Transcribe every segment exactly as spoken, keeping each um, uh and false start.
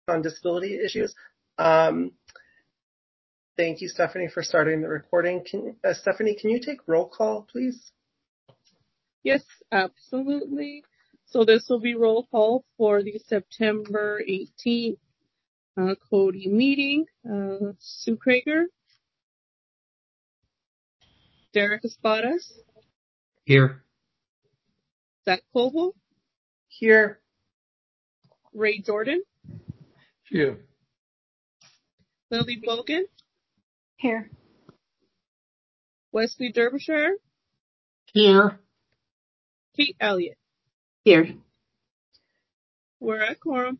on disability issues. Um, thank you, Stephanie, for starting the recording. Can, uh, Stephanie, can you take roll call, please? Yes, absolutely. So this will be roll call for the September eighteenth uh, Cody meeting. Uh, Sue Krager. Derek Espadas. Here. Zach Colville. Here. Ray Jordan. Here. Lily Bogan. Here. Wesley Derbyshire. Here. Kate Elliott. Here. We're at quorum.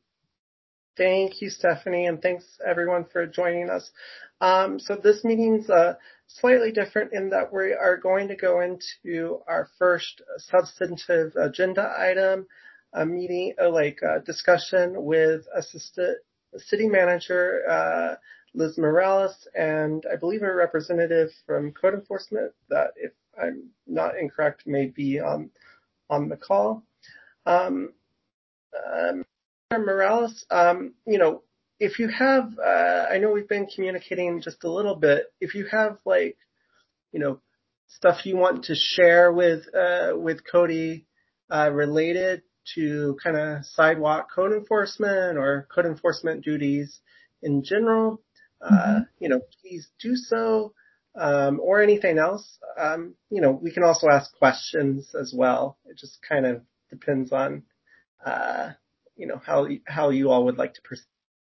Thank you, Stephanie, and thanks everyone for joining us. Um, so this meeting's uh, slightly different in that we are going to go into our first substantive agenda item, a meeting, uh, like a discussion with Assistant City Manager uh, Liz Morales and I believe a representative from Code Enforcement that, if I'm not incorrect, may be on on the call. Um, um, Morales, um, you know, if you have, uh, I know we've been communicating just a little bit. If you have, like, you know, stuff you want to share with uh, with Cody uh, related to kind of sidewalk code enforcement or code enforcement duties in general, uh, mm-hmm. you know, please do so. Um, or anything else. Um, you know, we can also ask questions as well. It just kind of depends on. Uh, you know, how how you all would like to proceed.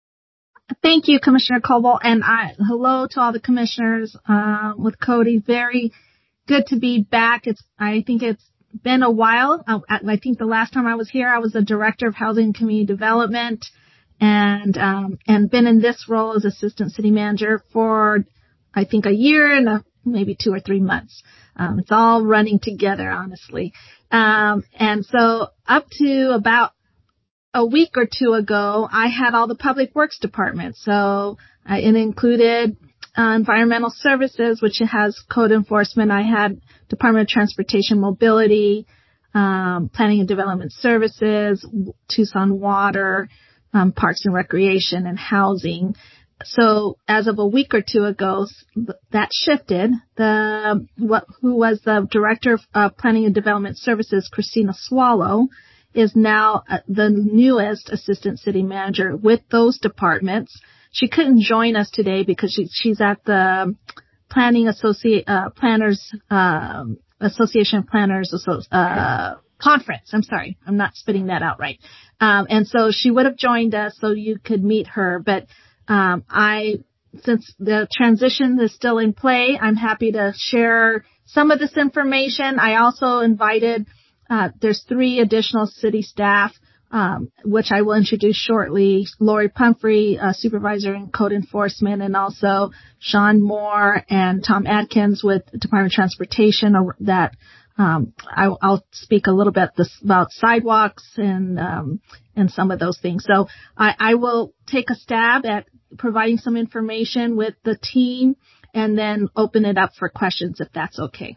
Thank you, Commissioner Colville, and I, hello to all the commissioners uh, with Cody. Very good to be back. It's I think it's been a while. I, I think the last time I was here, I was the Director of Housing and Community Development, and um, and been in this role as Assistant City Manager for I think a year and a, maybe two or three months. Um, it's all running together, honestly. Um, and so up to about a week or two ago, I had all the public works departments. So uh, it included uh, environmental services, which has code enforcement. I had Department of Transportation Mobility, um, planning and development services, Tucson Water, um, Parks and Recreation, and housing. So as of a week or two ago, that shifted. The what, who was the Director of uh, Planning and Development Services, Christina Swallow, is now the newest Assistant City Manager with those departments. She couldn't join us today because she, she's at the Planning Associate uh, Planners um, Association of Planners uh, conference. I'm sorry, I'm not spitting that out right. Um, and so she would have joined us so you could meet her. But um, I, since the transition is still in play, I'm happy to share some of this information. I also invited. Uh, there's three additional city staff, um, which I will introduce shortly. Lori Pumphrey, uh, Supervisor in Code Enforcement, and also Sean Moore and Tom Adkins with Department of Transportation that um, I, I'll speak a little bit this, about sidewalks and um, and some of those things. So I, I will take a stab at providing some information with the team and then open it up for questions if that's okay.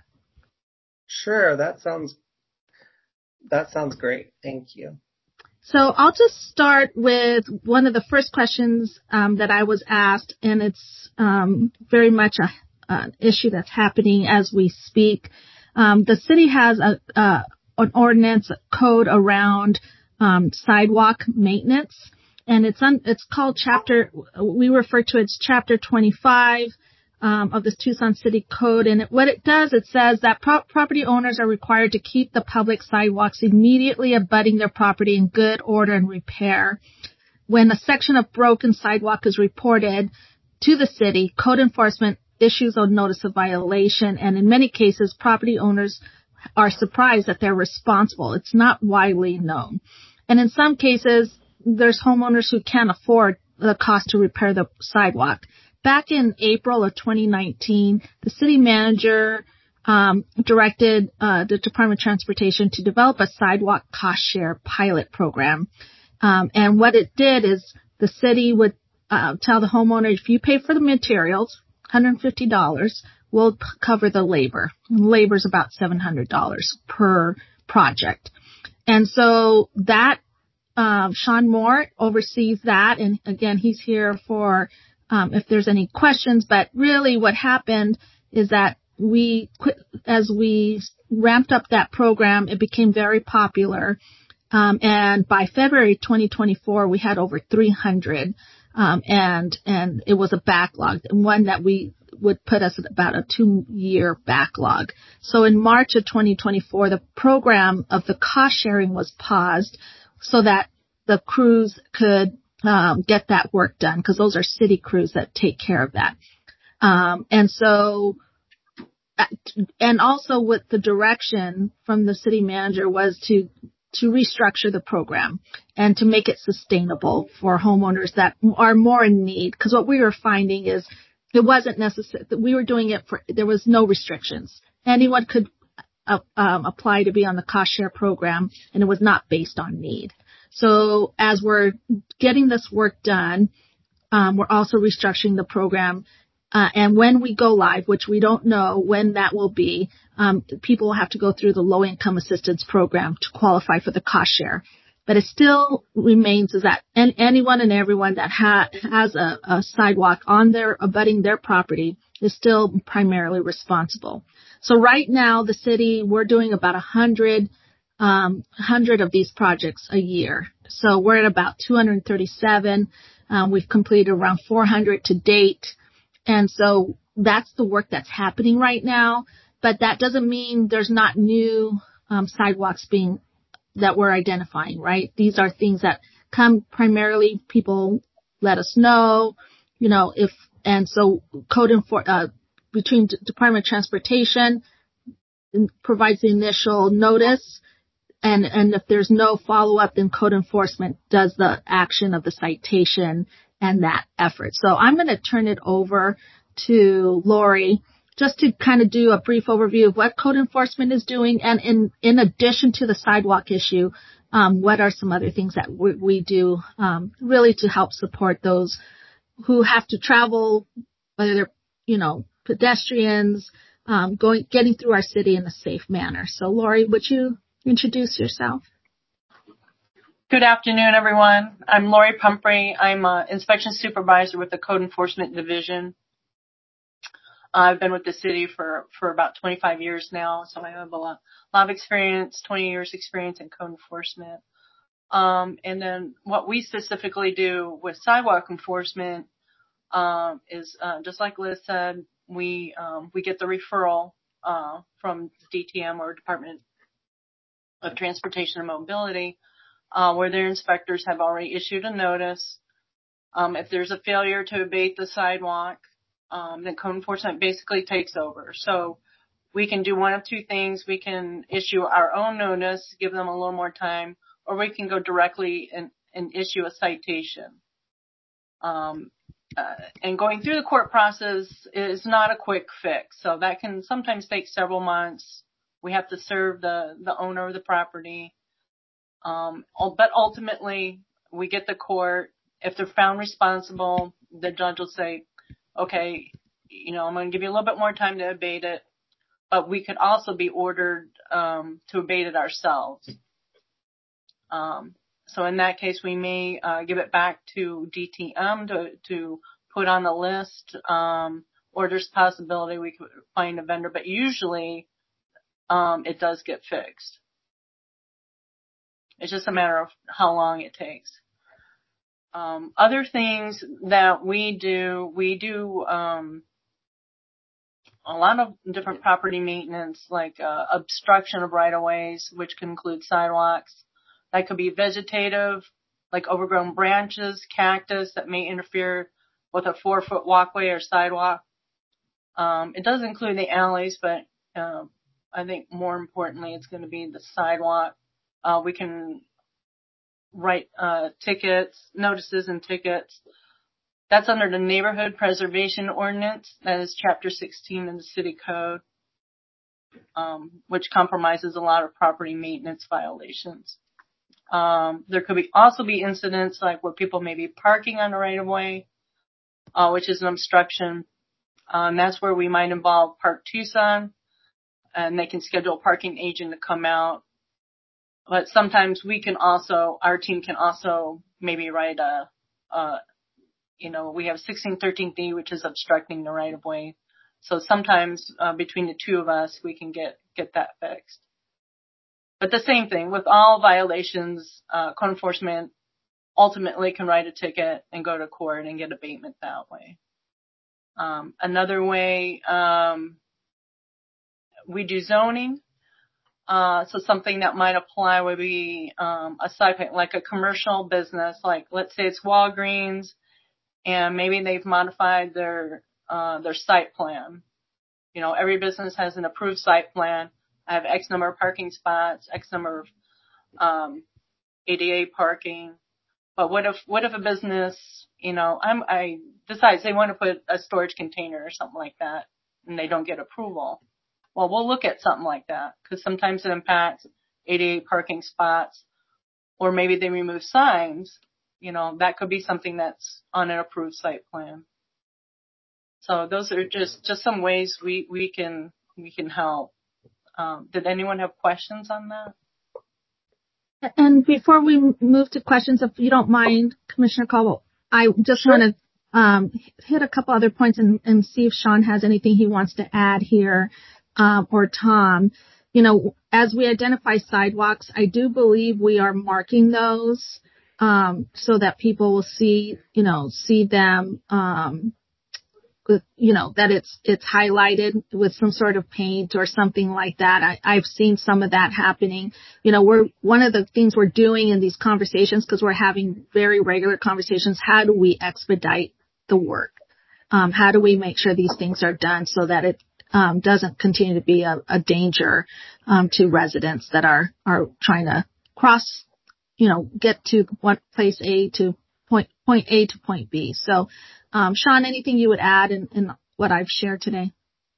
Sure, that sounds That sounds great. Thank you. So I'll just start with one of the first questions um, that I was asked, and it's um, very much a, an issue that's happening as we speak. Um, the city has a, a, an ordinance code around um, sidewalk maintenance, and it's un, it's called chapter. We refer to it as Chapter twenty-five. Um, of the Tucson City Code. And it, what it does, it says that pro- property owners are required to keep the public sidewalks immediately abutting their property in good order and repair. When a section of broken sidewalk is reported to the city, code enforcement issues a notice of violation. And in many cases, property owners are surprised that they're responsible. It's not widely known. And in some cases, there's homeowners who can't afford the cost to repair the sidewalk. Back in April of twenty nineteen, the city manager um, directed uh, the Department of Transportation to develop a sidewalk cost share pilot program. Um, and what it did is the city would uh, tell the homeowner, if you pay for the materials, one hundred fifty dollars, we'll p- cover the labor. Labor is about seven hundred dollars per project. And so that um, Sean Moore oversees that. And again, he's here for um, if there's any questions. But really what happened is that we, as we ramped up that program, it became very popular. Um, and by February twenty twenty-four, we had over three hundred. Um, and, and it was a backlog, one that we would put us at about a two year backlog. So in March of twenty twenty-four, the program of the cost sharing was paused so that the crews could, um, get that work done, because those are city crews that take care of that. Um, and so, and also with the direction from the city manager was to to restructure the program and to make it sustainable for homeowners that are more in need. Because what we were finding is it wasn't necessary that we were doing it for, there was no restrictions. Anyone could uh, um, apply to be on the cost share program, and it was not based on need. So as we're getting this work done, um, we're also restructuring the program. Uh, and when we go live, which we don't know when that will be, um, people will have to go through the low income assistance program to qualify for the cost share. But it still remains is that any, anyone and everyone that ha- has a, a sidewalk on their, abutting their property is still primarily responsible. So right now, the city, we're doing about a hundred, um, hundred of these projects a year. So we're at about two hundred thirty-seven. Um, we've completed around four hundred to date. And so that's the work that's happening right now. But that doesn't mean there's not new um, sidewalks being that we're identifying, right? These are things that come primarily, people let us know, you know, if, and so code enfor- uh, between D- Department of Transportation provides the initial notice. And, and if there's no follow up, then code enforcement does the action of the citation and that effort. So I'm going to turn it over to Lori just to kind of do a brief overview of what code enforcement is doing. And in, in addition to the sidewalk issue, um, what are some other things that we, we do um, really to help support those who have to travel, whether they're, you know, pedestrians, um, going, getting through our city in a safe manner. So Lori, would you introduce yourself? Good afternoon, everyone. I'm Lori Pumphrey. I'm an inspection supervisor with the Code Enforcement Division. I've been with the city for, for about twenty-five years now, so I have a lot, a lot of experience, twenty years experience in code enforcement. Um, and then what we specifically do with sidewalk enforcement um, is, uh, just like Liz said, we um, we get the referral uh, from D T M or Department of Transportation and Mobility, Uh, where their inspectors have already issued a notice. Um, if there's a failure to abate the sidewalk, um, then code enforcement basically takes over. So we can do one of two things. We can issue our own notice, give them a little more time, or we can go directly and, and issue a citation. Um, uh, and going through the court process is not a quick fix. So that can sometimes take several months. We have to serve the, the owner of the property. Um, but ultimately, we get the court. If they're found responsible, the judge will say, okay, you know, I'm going to give you a little bit more time to abate it, but we could also be ordered um, to abate it ourselves. Um, so in that case, we may uh, give it back to D T M to, to put on the list, um, or there's a possibility we could find a vendor, but usually um, it does get fixed. It's just a matter of how long it takes. Um, other things that we do, we do um, a lot of different property maintenance, like uh, obstruction of right-of-ways, which can include sidewalks. That could be vegetative, like overgrown branches, cactus that may interfere with a four-foot walkway or sidewalk. Um, it does include the alleys, but uh, I think more importantly, it's going to be the sidewalk. Uh, we can write uh, tickets, notices and tickets. That's under the Neighborhood Preservation Ordinance. That is Chapter sixteen in the City Code, um, which compromises a lot of property maintenance violations. Um, there could be also be incidents like where people may be parking on the right-of-way, uh, which is an obstruction. Um, that's where we might involve Park Tucson, and they can schedule a parking agent to come out but sometimes we can also, our team can also maybe write a, a you know, we have sixteen thirteen D, which is obstructing the right of way. So sometimes uh, between the two of us, we can get, get that fixed. But the same thing with all violations, uh, code enforcement ultimately can write a ticket and go to court and get abatement that way. Um, another way, um, we do zoning. Uh, so something that might apply would be, um, a side, like a commercial business, like let's say it's Walgreens and maybe they've modified their, uh, their site plan. You know, every business has an approved site plan. I have X number of parking spots, X number of, um, A D A parking. But what if, what if a business, you know, I'm, I decides they want to put a storage container or something like that and they don't get approval? Well, we'll look at something like that because sometimes it impacts A D A parking spots, or maybe they remove signs. You know, that could be something that's on an approved site plan. So those are just, just some ways we, we can, we can help. Um, did anyone have questions on that? And before we move to questions, if you don't mind, Commissioner Caldwell, I just Sure. want to um, hit a couple other points and, and see if Sean has anything he wants to add here, um, or Tom. You know, as we identify sidewalks, I do believe we are marking those um, so that people will see, you know, see them. Um, with, you know, that it's, it's highlighted with some sort of paint or something like that. I, I've seen some of that happening. You know, we're, one of the things we're doing in these conversations, because we're having very regular conversations, how do we expedite the work? Um, how do we make sure these things are done so that it, um, doesn't continue to be a, a danger, um, to residents that are, are trying to cross, you know, get to one place A to point, point A to point B. So, Um, Sean, anything you would add in, in what I've shared today?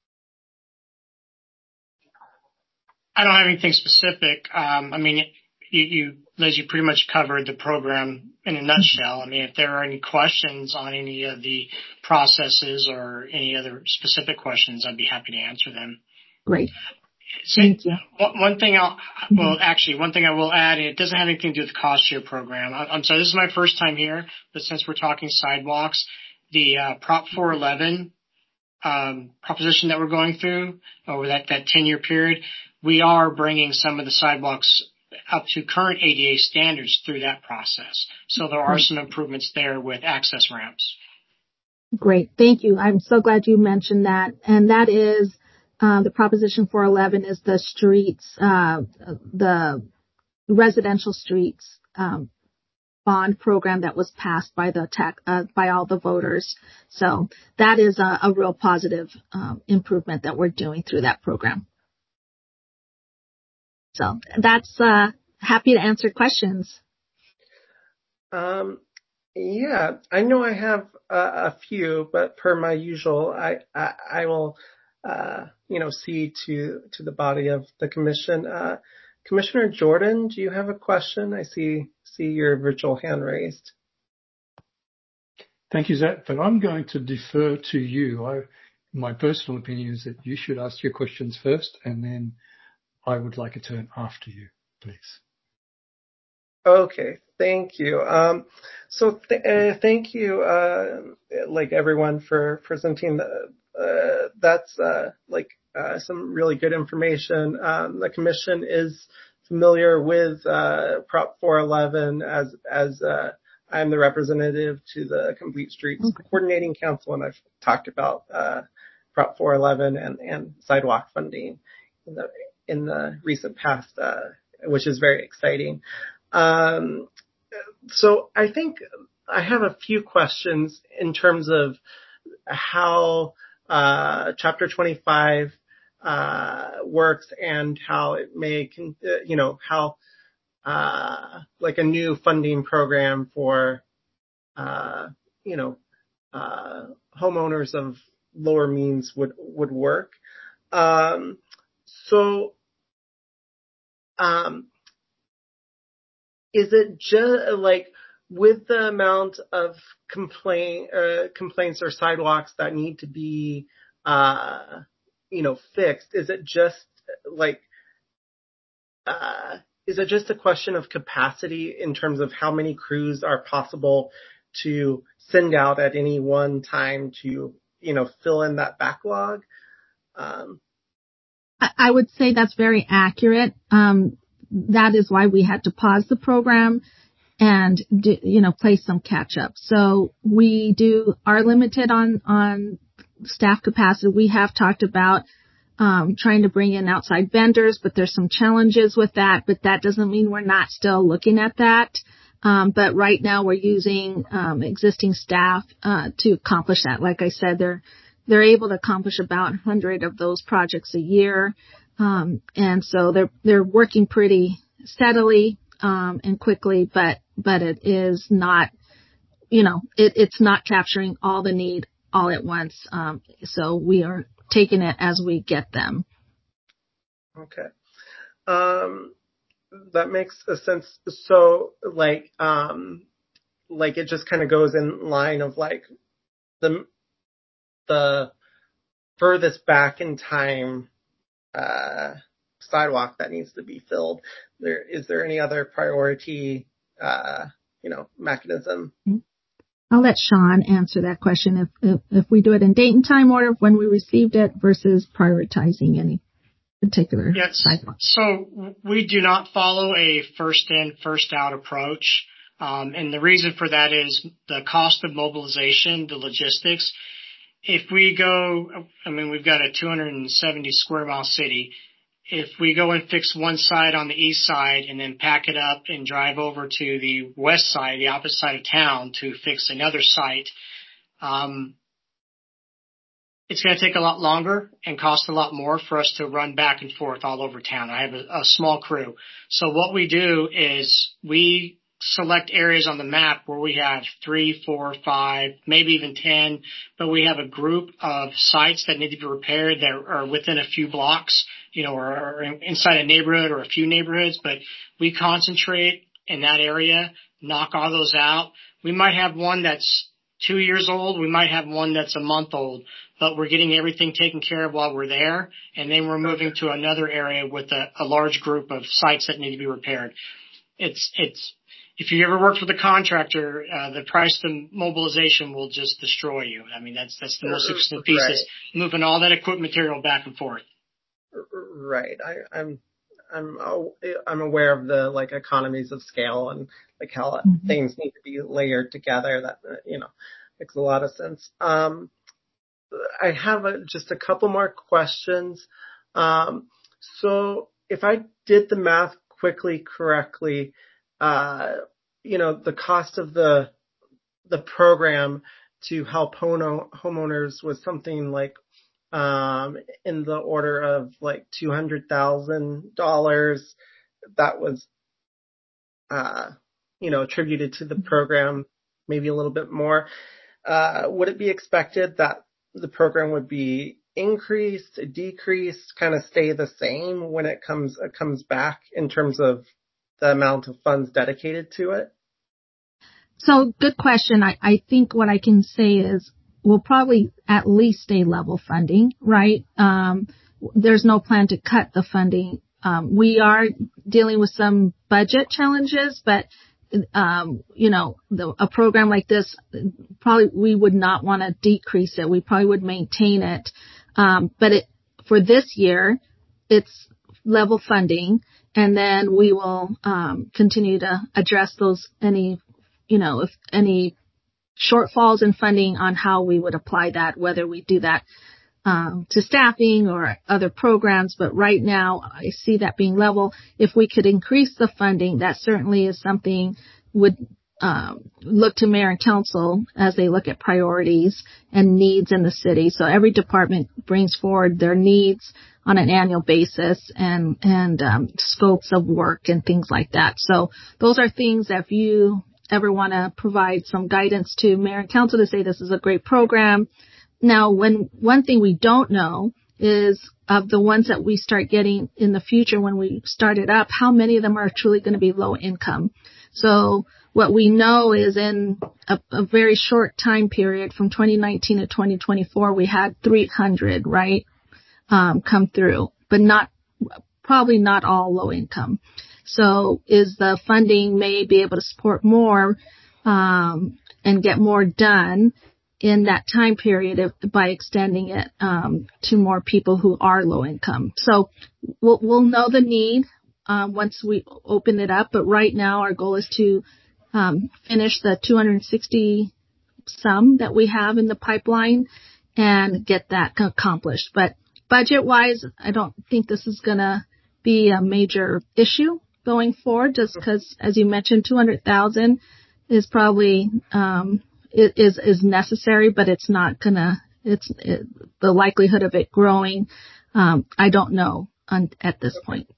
I don't have anything specific. Um, I mean, you, you, Liz, you pretty much covered the program in a nutshell. I mean, if there are any questions on any of the processes or any other specific questions, I'd be happy to answer them. Great. So, Thank you. One, one thing I'll, well, actually, one thing I will add, and it doesn't have anything to do with the cost share program. I, I'm sorry, this is my first time here, but since we're talking sidewalks, the uh, Prop four eleven um, proposition that we're going through over that, that ten-year period, we are bringing some of the sidewalks up to current A D A standards through that process. So there are some improvements there with access ramps. Great. Thank you. I'm so glad you mentioned that. And that is uh, the Proposition four eleven is the streets, uh, the residential streets um, bond program that was passed by the tech, uh, by all the voters. So that is a, a real positive um, improvement that we're doing through that program. So that's uh, happy to answer questions. Um, yeah, I know I have uh, a few, but per my usual, I I, I will uh, you know see to to the body of the commission. Uh, Commissioner Jordan, do you have a question? I see see your virtual hand raised. Thank you, Zach, but I'm going to defer to you. I, my personal opinion is that you should ask your questions first, and then I would like a turn after you, please. Okay, thank you. Um, so th- uh, thank you, uh, like everyone for presenting. The, uh, that's uh, like uh, some really good information. Um, the commission is familiar with uh, Prop four eleven as as uh, I'm the representative to the Complete Streets okay. Coordinating Council, and I've talked about uh, Prop four eleven and, and sidewalk funding in the in the recent past, uh, which is very exciting. Um, so I think I have a few questions in terms of how uh, Chapter twenty-five uh, works and how it may, you know, how uh, like a new funding program for, uh, you know, uh, homeowners of lower means would would work. Um, so. Um, Is it just like with the amount of complaint, uh, complaints or sidewalks that need to be, uh, you know, fixed? Is it just like, uh, is it just a question of capacity in terms of how many crews are possible to send out at any one time to, you know, fill in that backlog? Um, I would say that's very accurate. Um, that is why we had to pause the program and do, you know, play some catch up. So we do are limited on on staff capacity. We have talked about um, trying to bring in outside vendors, but there's some challenges with that. But that doesn't mean we're not still looking at that. Um, but right now we're using um, existing staff uh, to accomplish that. Like I said, they're they're able to accomplish about one hundred of those projects a year, um, and so they're they're working pretty steadily um, and quickly. But but it is not, you know, it, it's not capturing all the need all at once. Um, so we are taking it as we get them. Okay. Um, that makes a sense. So like, um, like it just kind of goes in line of like the, the furthest back in time, uh, sidewalk that needs to be filled. There, is there any other priority, uh, you know, mechanism? I'll let Sean answer that question if, if, if we do it in date and time order when we received it versus prioritizing any particular yes. sidewalk. So we do not follow a first in, first out approach. Um, and the reason for that is the cost of mobilization, the logistics. If we go, I mean, we've got a two hundred seventy square mile city. If we go and fix one side on the east side and then pack it up and drive over to the west side, the opposite side of town, to fix another site, um, it's going to take a lot longer and cost a lot more for us to run back and forth all over town. I have a, a small crew. So what we do is we select areas on the map where we have three, four, five, maybe even ten, but we have a group of sites that need to be repaired that are within a few blocks, you know, or, or inside a neighborhood or a few neighborhoods, but we concentrate in that area, knock all those out. We might have one that's two years old. We might have one that's a month old, but we're getting everything taken care of while we're there. And then we're moving to another area with a, a large group of sites that need to be repaired. It's, it's, if you ever worked with a contractor, uh, the price of mobilization will just destroy you. I mean, that's, that's the most expensive piece Right. is moving all that equipment material back and forth. Right. I, I'm, I'm, I'm aware of the like economies of scale and like how mm-hmm. things need to be layered together. That, you know, makes a lot of sense. Um, I have a, just a couple more questions. Um, so if I did the math quickly, correctly, uh, you know, the cost of the, the program to help home, homeowners was something like, um, in the order of like two hundred thousand dollars. That was, uh, you know, attributed to the program, maybe a little bit more. Uh, would it be expected that the program would be increased, decreased, kind of stay the same when it comes, it comes back in terms of the amount of funds dedicated to it? So good question. I, I think what I can say is we'll probably at least stay level funding, right? Um, there's no plan to cut the funding. Um, we are dealing with some budget challenges, but um, you know, the, a program like this, probably we would not want to decrease it. We probably would maintain it. Um, but it, for this year, it's level funding, and then we will um, continue to address those any, you know, if any shortfalls in funding on how we would apply that, whether we do that um, to staffing or other programs. But right now, I see that being level. If we could increase the funding, that certainly is something would um, look to mayor and council as they look at priorities and needs in the city. So every department brings forward their needs on an annual basis and and um, scopes of work and things like that. So those are things that if you ever want to provide some guidance to mayor and council to say this is a great program. Now, when one thing we don't know is of the ones that we start getting in the future when we start it up, how many of them are truly going to be low income. So what we know is in a, a very short time period from twenty nineteen to twenty twenty-four, we had three hundred, right, um, come through, but not, probably not all low income. So is the funding may be able to support more um, and get more done in that time period if, by extending it um, to more people who are low income. So we'll, we'll know the need um, once we open it up. But right now our goal is to um, finish the two hundred sixty some that we have in the pipeline and get that accomplished. But budget-wise, I don't think this is going to be a major issue going forward, just because, as you mentioned, two hundred thousand is probably um, is is necessary, but it's not gonna. It's it, the likelihood of it growing. Um, I don't know on, at this point.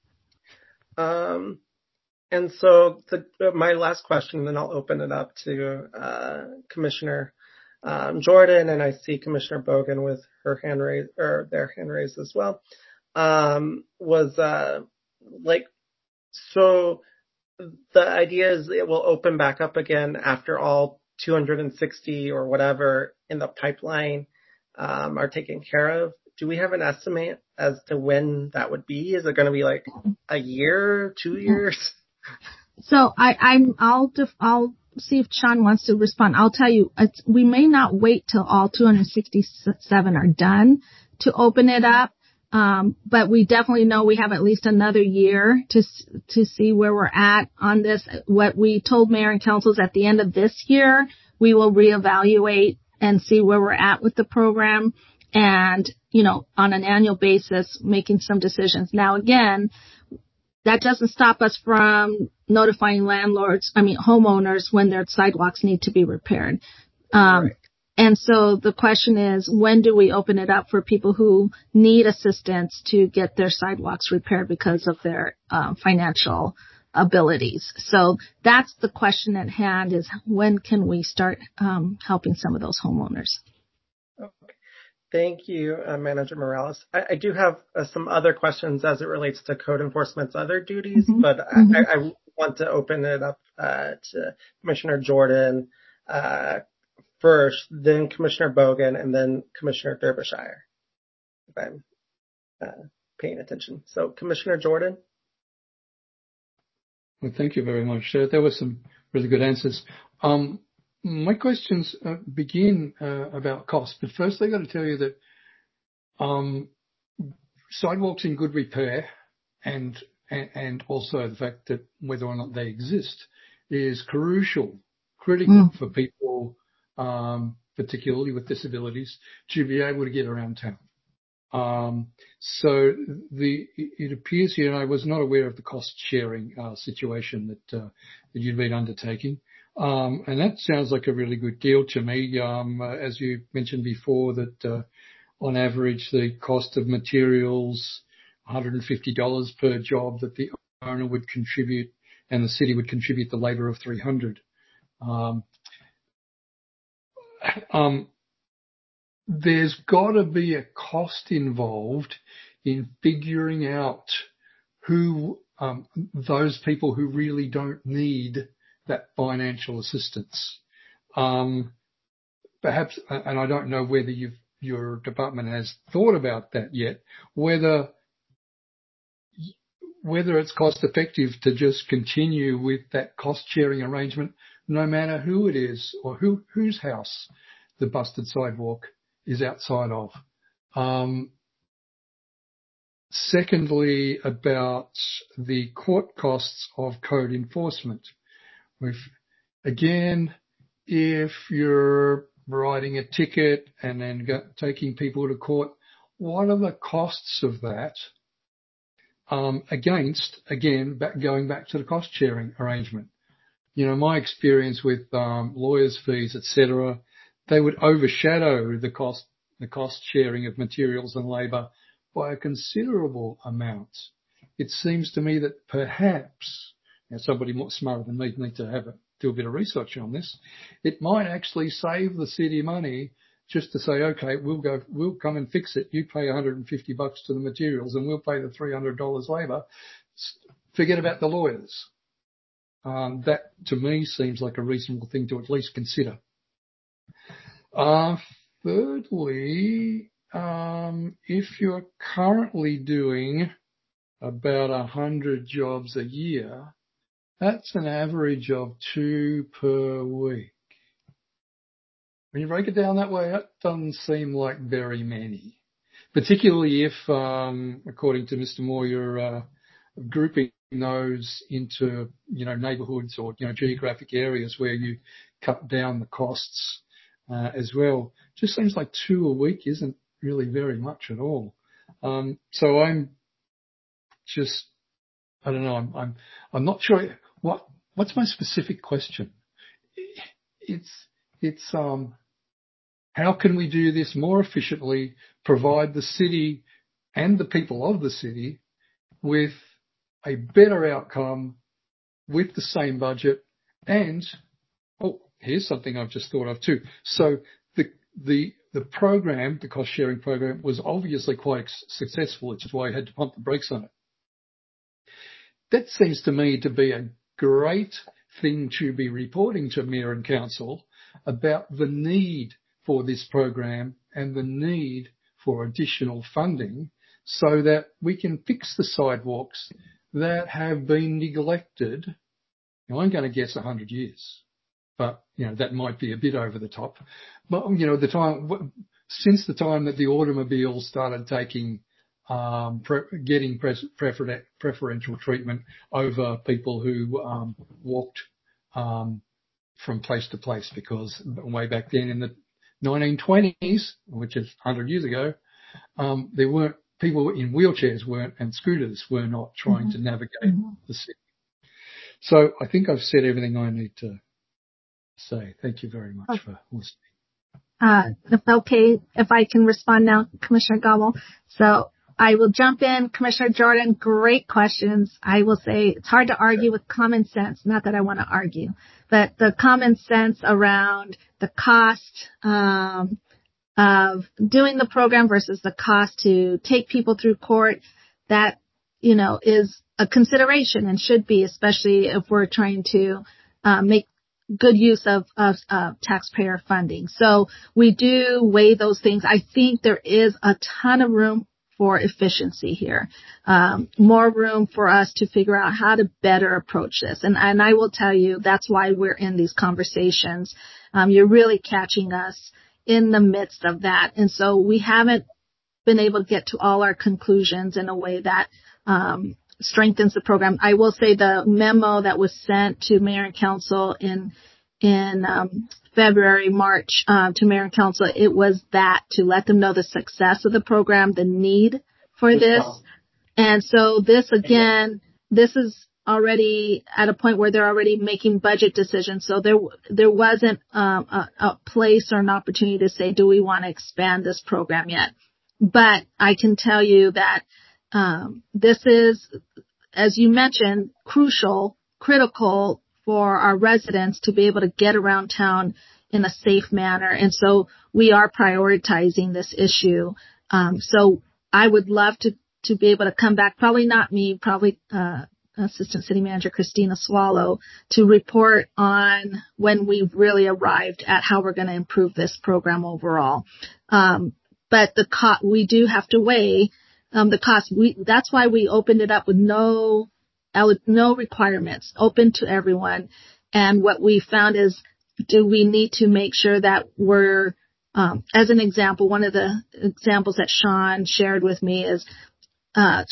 Um, and so the, my last question, then I'll open it up to uh, Commissioner um, Jordan, and I see Commissioner Bogen with her hand raised or their hand raised as well. Um, was uh, like so. The idea is it will open back up again after all two hundred sixty or whatever in the pipeline um, are taken care of. Do we have an estimate as to when that would be? Is it going to be like a year, two years? So I, I'm, I'll, def, I'll see if Sean wants to respond. I'll tell you, it's, we may not wait till all two hundred sixty-seven are done to open it up. Um, but we definitely know we have at least another year to to see where we're at on this. What we told mayor and councils at the end of this year, we will reevaluate and see where we're at with the program, and you know, on an annual basis, making some decisions. Now, again, that doesn't stop us from notifying landlords, I mean homeowners, when their sidewalks need to be repaired. Um, right. And so the question is, when do we open it up for people who need assistance to get their sidewalks repaired because of their um, financial abilities? So that's the question at hand, is when can we start um, helping some of those homeowners? Okay. Thank you, uh, Manager Morales. I, I do have uh, some other questions as it relates to code enforcement's other duties, mm-hmm. but mm-hmm. I, I want to open it up uh, to Commissioner Jordan uh, first, then Commissioner Bogen, and then Commissioner Derbyshire, if I'm uh, paying attention. So, Commissioner Jordan? Well, thank you very much. Uh, there were some really good answers. Um, my questions uh, begin uh, about cost, but first I've got to tell you that um, sidewalks in good repair and, and and also the fact that whether or not they exist is crucial, critical mm. for people, um, particularly with disabilities, to be able to get around town. Um, so the, it appears here, and I was not aware of the cost sharing, uh, situation that, uh, that you've been undertaking. Um, and that sounds like a really good deal to me. Um, uh, as you mentioned before, that, uh, on average, the cost of materials, one hundred fifty dollars per job that the owner would contribute, and the city would contribute the labor of three hundred dollars. Um, um, There's got to be a cost involved in figuring out who, um, those people who really don't need that financial assistance. Um, perhaps, and I don't know whether you've, your department has thought about that yet, whether, whether it's cost effective to just continue with that cost sharing arrangement, no matter who it is or who, whose house the busted sidewalk is outside of. Um, secondly, about the court costs of code enforcement. We've, again, if you're writing a ticket and then go, taking people to court, what are the costs of that? Um, against, again, back, going back to the cost sharing arrangement. You know, my experience with um, lawyers' fees, et cetera, they would overshadow the cost, the cost sharing of materials and labour by a considerable amount. It seems to me that perhaps, now somebody more smarter than me need to have a, do a bit of research on this. It might actually save the city money just to say, okay, we'll go, we'll come and fix it. You pay one hundred fifty bucks to the materials and we'll pay the three hundred dollars labour. Forget about the lawyers. Um, that to me seems like a reasonable thing to at least consider. Uh, thirdly, um, if you're currently doing about a hundred jobs a year, that's an average of two per week. When you break it down that way, that doesn't seem like very many, particularly if, um, according to Mister Moore, you're uh, grouping those into, you know, neighbourhoods or, you know, geographic areas where you cut down the costs uh, as well. Just seems like two a week isn't really very much at all. Um, so I'm just, I don't know, I'm, I'm, I'm not sure what, what's my specific question? It's, it's, um, how can we do this more efficiently, provide the city and the people of the city with a better outcome with the same budget? And, oh, here's something I've just thought of too. So the, the, the program, the cost sharing program, was obviously quite successful, which is why I had to pump the brakes on it. That seems to me to be a great thing to be reporting to Mayor and Council about the need for this program and the need for additional funding so that we can fix the sidewalks that have been neglected. Now, I'm going to guess one hundred years, but, you know, that might be a bit over the top. But, you know, the time, since the time that the automobiles started taking, um, pre- getting pres- prefer- preferential treatment over people who, um, walked, um, from place to place, because way back then in the nineteen twenties, which is one hundred years ago, um, there weren't people in wheelchairs weren't, and scooters were not trying mm-hmm. to navigate mm-hmm. the city. So I think I've said everything I need to say. Thank you very much oh. for listening. Uh, okay, if I can respond now, Commissioner Gobble. So I will jump in. Commissioner Jordan, great questions. I will say it's hard to argue with common sense. Not that I want to argue, but the common sense around the cost um, of doing the program versus the cost to take people through court, that, you know, is a consideration and should be, especially if we're trying to uh, make good use of, of uh, taxpayer funding. So we do weigh those things. I think there is a ton of room for efficiency here, um, more room for us to figure out how to better approach this. And, and I will tell you, that's why we're in these conversations. Um, you're really catching us in the midst of that. And so we haven't been able to get to all our conclusions in a way that um, strengthens the program. I will say the memo that was sent to Mayor and Council in in um, February, March uh, to Mayor and Council, it was that to let them know the success of the program, the need for this. And so this, again, this is already at a point where they're already making budget decisions. So there there wasn't um, a, a place or an opportunity to say, do we want to expand this program yet? But I can tell you that um, this is, as you mentioned, crucial, critical for our residents to be able to get around town in a safe manner. And so we are prioritizing this issue. Um, so I would love to, to be able to come back, probably not me, probably uh, Assistant City Manager Christina Swallow, to report on when we've really arrived at how we're going to improve this program overall. Um, but the co- we do have to weigh um, the cost. We, that's why we opened it up with no no requirements, open to everyone. And what we found is, do we need to make sure that we're, um, as an example, one of the examples that Sean shared with me is uh,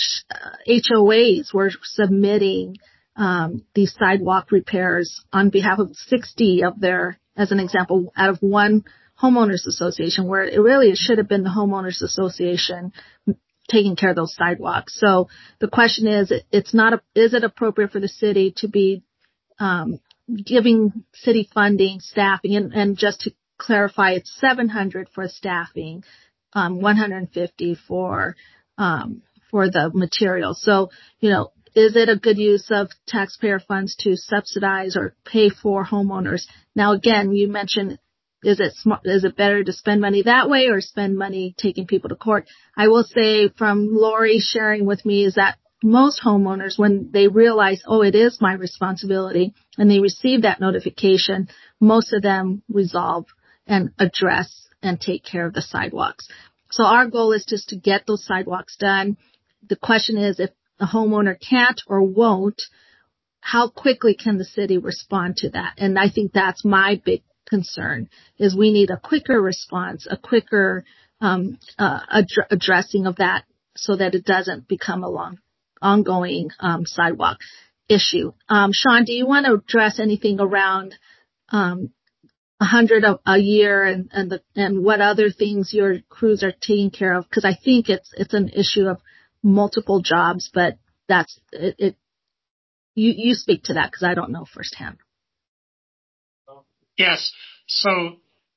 H O As were submitting um, these sidewalk repairs on behalf of sixty of their, as an example, out of one homeowners association, where it really should have been the homeowners association taking care of those sidewalks. So the question is, it's not, a, is it appropriate for the city to be um, giving city funding, staffing, and, and just to clarify, it's seven hundred for staffing, um, one hundred fifty for um, for the materials. So, you know, is it a good use of taxpayer funds to subsidize or pay for homeowners? Now, again, you mentioned, is it smart, is it better to spend money that way or spend money taking people to court? I will say from Lori sharing with me is that most homeowners, when they realize, oh, it is my responsibility, and they receive that notification, most of them resolve and address and take care of the sidewalks. So our goal is just to get those sidewalks done. The question is, if the homeowner can't or won't, how quickly can the city respond to that? And I think that's my big concern, is we need a quicker response, a quicker um, uh, ad- addressing of that, so that it doesn't become a long, ongoing um, sidewalk issue. Um, Sean, do you want to address anything around um, a hundred a, a year and and, the, and what other things your crews are taking care of? Because I think it's it's an issue of multiple jobs, but that's it. it you you speak to that because I don't know firsthand. Yes. So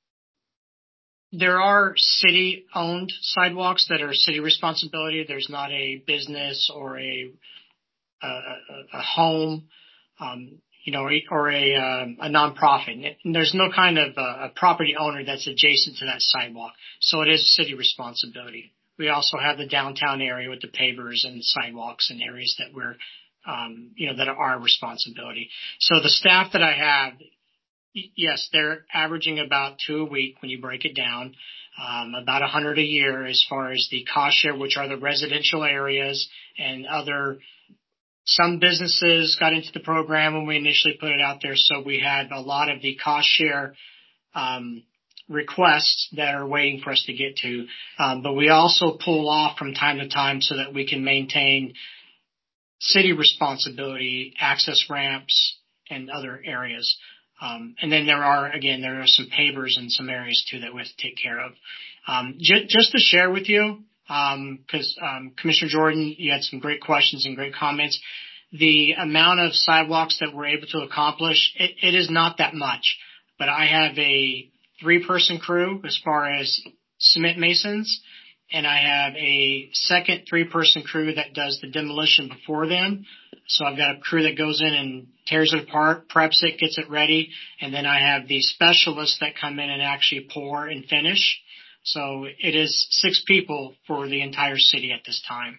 there are city-owned sidewalks that are city responsibility. There's not a business or a a, a home, um, you know, or a um, a nonprofit. And there's no kind of uh, a property owner that's adjacent to that sidewalk, so it is city responsibility. We also have the downtown area with the pavers and sidewalks and areas that we're, um, you know, that are our responsibility. So the staff that I have, yes, they're averaging about two a week when you break it down, um, about a hundred a year as far as the cost share, which are the residential areas and other. Some businesses got into the program when we initially put it out there, so we had a lot of the cost share um, requests that are waiting for us to get to. Um, but we also pull off from time to time so that we can maintain city responsibility, access ramps, and other areas. Um, and then there are, again, there are some pavers in some areas too that we have to take care of. Um, j- just to share with you, because um, um, Commissioner Jordan, you had some great questions and great comments. The amount of sidewalks that we're able to accomplish, it, it is not that much. But I have a three-person crew as far as cement masons, and I have a second three-person crew that does the demolition before them. So I've got a crew that goes in and tears it apart, preps it, gets it ready, and then I have the specialists that come in and actually pour and finish. So it is six people for the entire city at this time.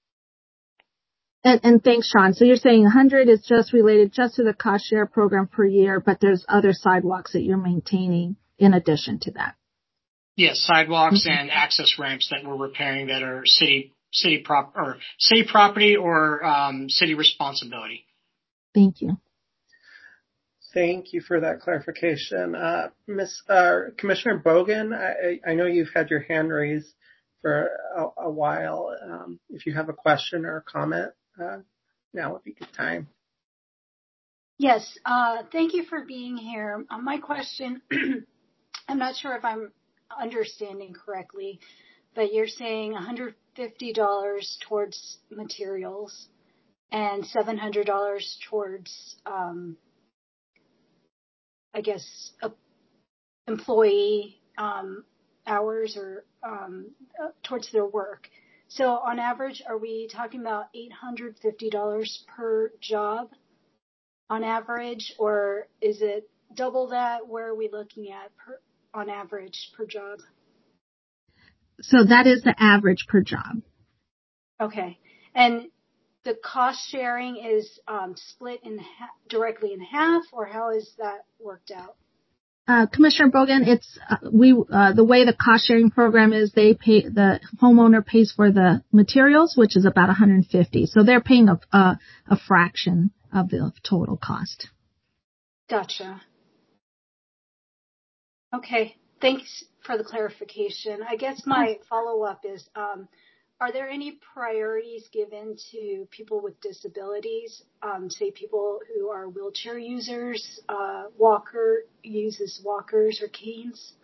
And, and thanks, Sean. So you're saying one hundred is just related just to the cost share program per year, but there's other sidewalks that you're maintaining in addition to that. Yes, sidewalks mm-hmm. and access ramps that we're repairing that are city city prop or city property or um, city responsibility. Thank you. Thank you for that clarification. Uh, Miss uh, Commissioner Bogen, I, I know you've had your hand raised for a, a while. Um, if you have a question or a comment, uh, now would be a good time. Yes, uh, thank you for being here. Uh, my question, I'm not sure if I'm understanding correctly, but you're saying one hundred fifty dollars towards materials and seven hundred dollars towards um, I guess, a employee um, hours or um, uh, towards their work. So on average, are we talking about eight hundred fifty dollars per job on average, or is it double that? Where are we looking at per, on average per job? So that is the average per job. Okay. And the cost sharing is um, split in ha- directly in half, or how is that worked out? Uh, Commissioner Bogen, it's uh, we uh, the way the cost sharing program is, they pay, the homeowner pays for the materials, which is about one hundred fifty. So they're paying a a, a fraction of the total cost. Gotcha. Okay. Thanks for the clarification. I guess my follow-up is, um, are there any priorities given to people with disabilities, um, say people who are wheelchair users, uh, walker uses walkers or canes?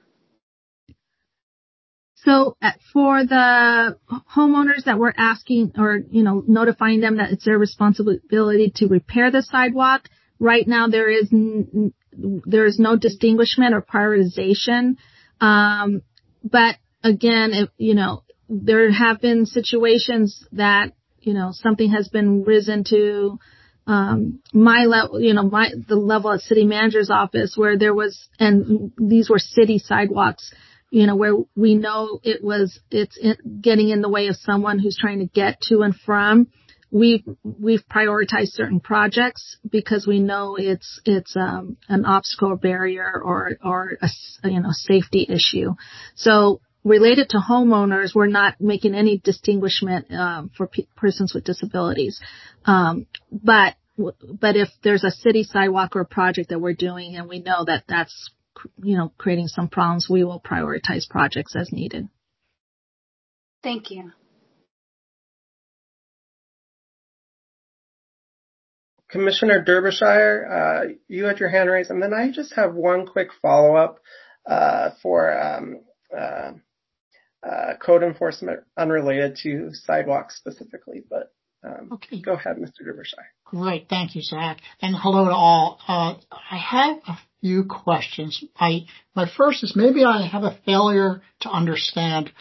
So for the homeowners that we're asking or, you know, notifying them that it's their responsibility to repair the sidewalk, right now there is n- there is no distinguishment or prioritization. Um, but again, if, you know, there have been situations that, you know, something has been risen to um, my level, you know, my the level at city manager's office where there was, and these were city sidewalks, you know, where we know it was, it's in, getting in the way of someone who's trying to get to and from. We've, we've prioritized certain projects because we know it's, it's, um, an obstacle barrier or, or a, you know, safety issue. So related to homeowners, we're not making any distinguishment um, for pe- persons with disabilities. Um, but but if there's a city sidewalk or project that we're doing and we know that that's, you know, creating some problems, we will prioritize projects as needed. Thank you. Commissioner Derbyshire, uh, you had your hand raised, and then I just have one quick follow-up uh, for um, uh, uh, code enforcement unrelated to sidewalks specifically, but um, okay. Go ahead, Mister Derbyshire. Great. Thank you, Zach. And hello to all. Uh, I have a few questions. I, my first is maybe I have a failure to understand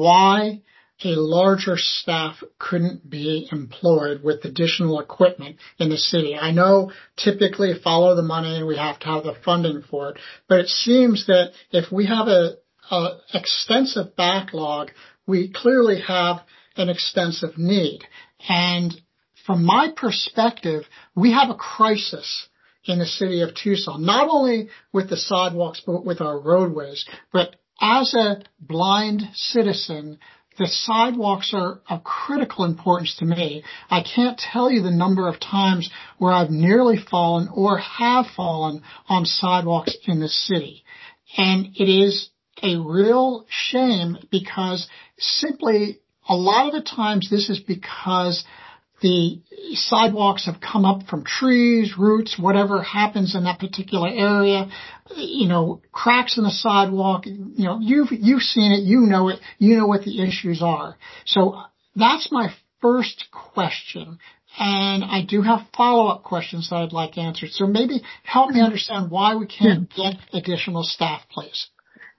why a larger staff couldn't be employed with additional equipment in the city. I know typically follow the money and we have to have the funding for it, but it seems that if we have a, a extensive backlog, we clearly have an extensive need. And from my perspective, we have a crisis in the city of Tucson, not only with the sidewalks, but with our roadways. But as a blind citizen, the sidewalks are of critical importance to me. I can't tell you the number of times where I've nearly fallen or have fallen on sidewalks in the city. And it is a real shame because simply a lot of the times this is because the sidewalks have come up from trees, roots, whatever happens in that particular area. You know, cracks in the sidewalk. You know, you've you've seen it. You know it. You know what the issues are. So that's my first question. And I do have follow-up questions that I'd like answered. So maybe help me understand why we can't get additional staff, please.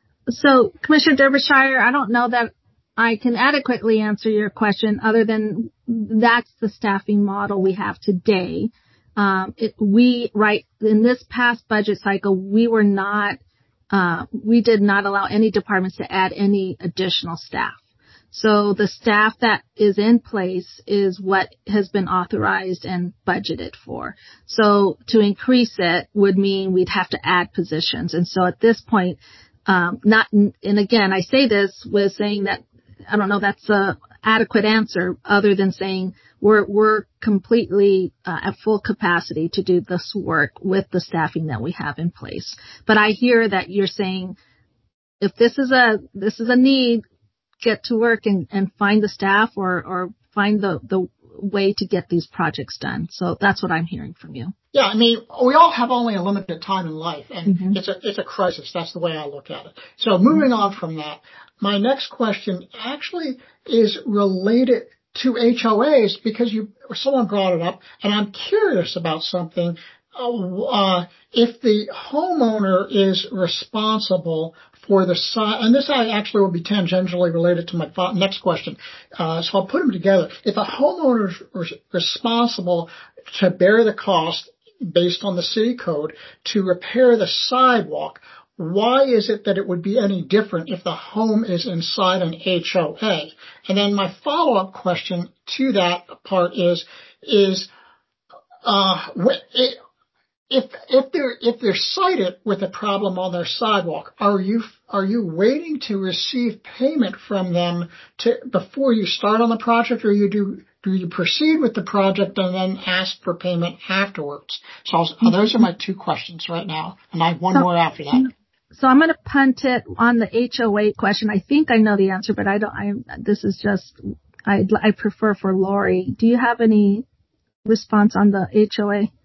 So, Commissioner Derbyshire, I don't know that I can adequately answer your question other than that's the staffing model we have today. Um, it, we, right, in this past budget cycle, we were not, uh, we did not allow any departments to add any additional staff. So the staff that is in place is what has been authorized and budgeted for. So to increase it would mean we'd have to add positions. And so at this point, um, not, and again, I say this with saying that I don't know that's a adequate answer other than saying we're, we're completely uh, at full capacity to do this work with the staffing that we have in place. But I hear that you're saying if this is a, this is a need, get to work and, and find the staff or, or find the, the way to get these projects done. So that's what I'm hearing from you. Yeah, I mean, we all have only a limited time in life, and mm-hmm. it's a it's a crisis. That's the way I look at it. So moving on from that, my next question actually is related to H O As because you someone brought it up, and I'm curious about something. Uh, if the homeowner is responsible for the side, and this actually will be tangentially related to my next question, uh, so I'll put them together. If a homeowner is responsible to bear the cost based on the city code to repair the sidewalk, why is it that it would be any different if the home is inside an H O A? And then my follow-up question to that part is, is uh, it, If if they're if they're cited with a problem on their sidewalk, are you are you waiting to receive payment from them to before you start on the project, or you do do you proceed with the project and then ask for payment afterwards? So mm-hmm. those are my two questions right now, and I have one so, more after that. So I'm going to punt it on the H O A question. I think I know the answer, but I don't. I this is just I I prefer for Lori. Do you have any response on the H O A?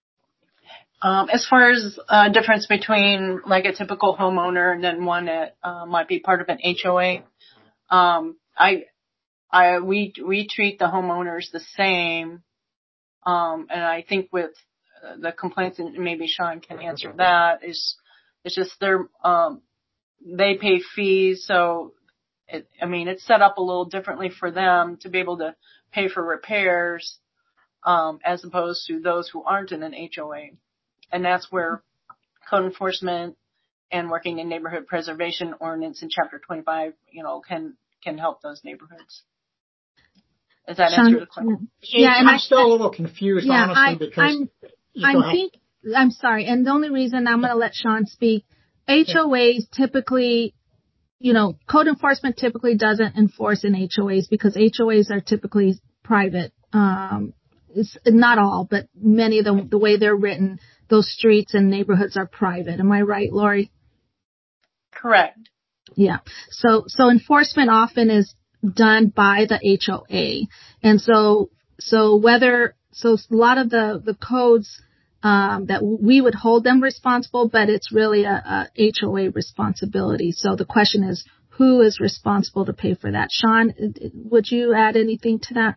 Um, as far as uh, difference between like a typical homeowner and then one that uh, might be part of an H O A, um, I, I, we we treat the homeowners the same, um, and I think with the complaints, and maybe Sean can answer that, is it's just they're um, they pay fees, so it, I mean it's set up a little differently for them to be able to pay for repairs, um, as opposed to those who aren't in an H O A. And that's where code enforcement and working in neighborhood preservation ordinance in chapter twenty-five, you know, can, can help those neighborhoods. Does that Sean, answer the question? Yeah, and I'm I, still a little confused, yeah, honestly, I, because I'm, you I'm think, I'm sorry. And the only reason I'm going to let Sean speak, H O As typically, you know, code enforcement typically doesn't enforce in H O As because H O As are typically private. Um, it's not all, but many of them, the way they're written, those streets and neighborhoods are private. Am I right, Lori? Correct. Yeah. So, so enforcement often is done by the H O A. And so, so whether, so a lot of the, the codes, um, that we would hold them responsible, but it's really a, a H O A responsibility. So the question is, who is responsible to pay for that? Sean, would you add anything to that?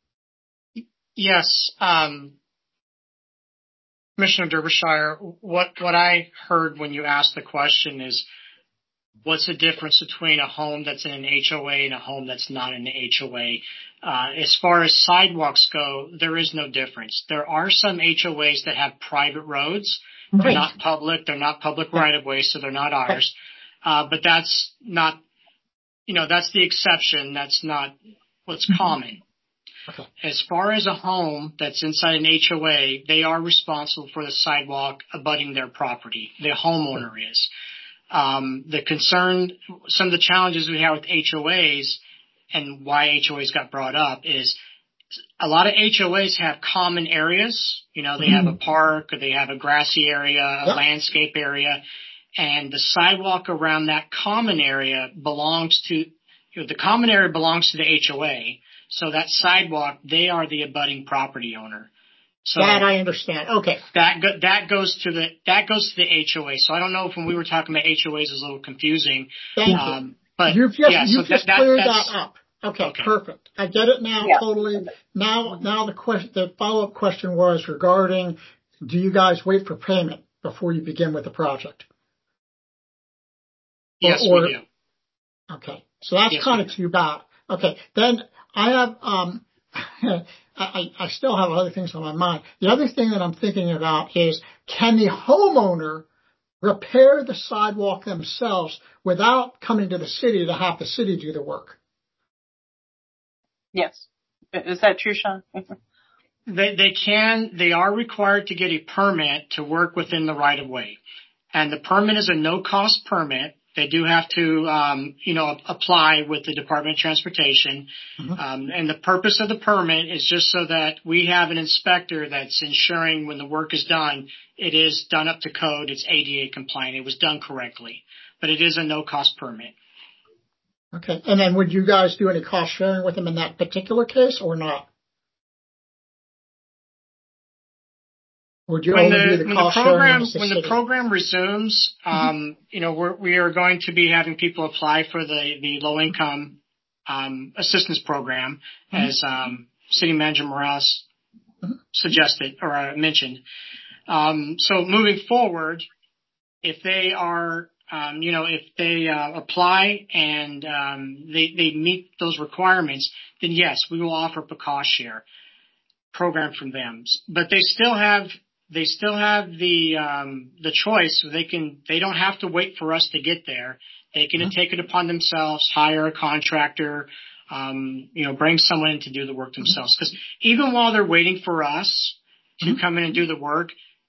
Yes. Um, Commissioner Derbyshire, what, what I heard when you asked the question is, what's the difference between a home that's in an H O A and a home that's not in an H O A? Uh, as far as sidewalks go, there is no difference. There are some H O As that have private roads. They're Right. not public. They're not public right of way, so they're not ours. Uh, but that's not, you know, that's the exception. That's not what's common. Okay. As far as a home that's inside an H O A, they are responsible for the sidewalk abutting their property. The homeowner is. Um, the concern, some of the challenges we have with H O As and why H O As got brought up is a lot of H O As have common areas. You know, they have a park or they have a grassy area, a Yep. landscape area, and the sidewalk around that common area belongs to, you know, the common area belongs to the H O A. So that sidewalk, they are the abutting property owner. So That I understand. Okay. That go, that goes to the that goes to the H O A. So I don't know if when we were talking about H O As, it was a little confusing. Thank um, you. But You've just, yeah, you've so just that, cleared that, that up. Okay, okay. Perfect. I get it now. Yeah. Totally. Now, now the question, the follow-up question was regarding: do you guys wait for payment before you begin with the project? Yes, or, we do. Okay, so that's Yes, kind of too bad. Okay, then I have um. I, I still have other things on my mind. The other thing that I'm thinking about is, can the homeowner repair the sidewalk themselves without coming to the city to have the city do the work? Yes. Is that true, Sean? They they can they are required to get a permit to work within the right of way, and the permit is a no cost permit. They do have to, um, you know, apply with the Department of Transportation. Mm-hmm. Um, and the purpose of the permit is just so that we have an inspector that's ensuring when the work is done, it is done up to code. It's A D A compliant. It was done correctly, but it is a no cost permit. Okay. And then would you guys do any cost sharing with them in that particular case or not? Would you when only the, do the when cost the program sharing when the the program resumes, um, mm-hmm. you know, we're, we are going to be having people apply for the the low income um, assistance program, mm-hmm. as um, City Manager Morales mm-hmm. suggested or uh, mentioned. Um, so moving forward, if they are, um, you know, if they uh, apply and um, they they meet those requirements, then yes, we will offer a cost share program from them. But they still have. They still have the um, the choice. So they can. They don't have to wait for us to get there. They can mm-hmm. take it upon themselves, hire a contractor, um, you know, bring someone in to do the work themselves. Because even while they're waiting for us to mm-hmm. come in and do the work,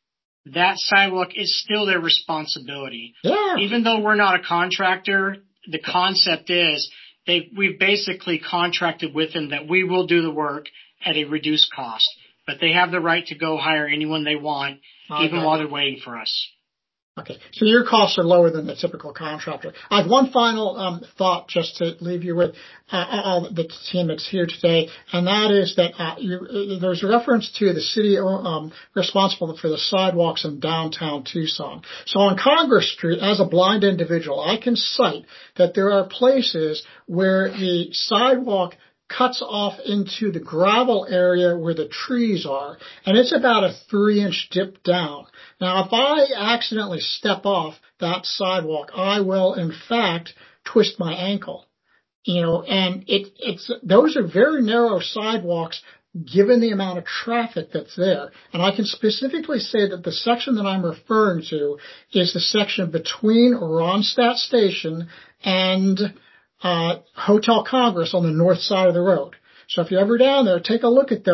that sidewalk is still their responsibility. Yeah. Even though we're not a contractor, the concept is they we've basically contracted with them that we will do the work at a reduced cost. But they have the right to go hire anyone they want, okay. even while they're waiting for us. Okay, so your costs are lower than the typical contractor. I have one final um, thought just to leave you with uh, all the team that's here today, and that is that uh, you, there's a reference to the city um, responsible for the sidewalks in downtown Tucson. So on Congress Street, as a blind individual, I can cite that there are places where the sidewalk cuts off into the gravel area where the trees are, and it's about a three-inch dip down. Now, if I accidentally step off that sidewalk, I will, in fact, twist my ankle. You know, and it, it's those are very narrow sidewalks given the amount of traffic that's there. And I can specifically say that the section that I'm referring to is the section between Ronstadt Station and Uh, Hotel Congress on the north side of the road. So if you're ever down there, take a look at those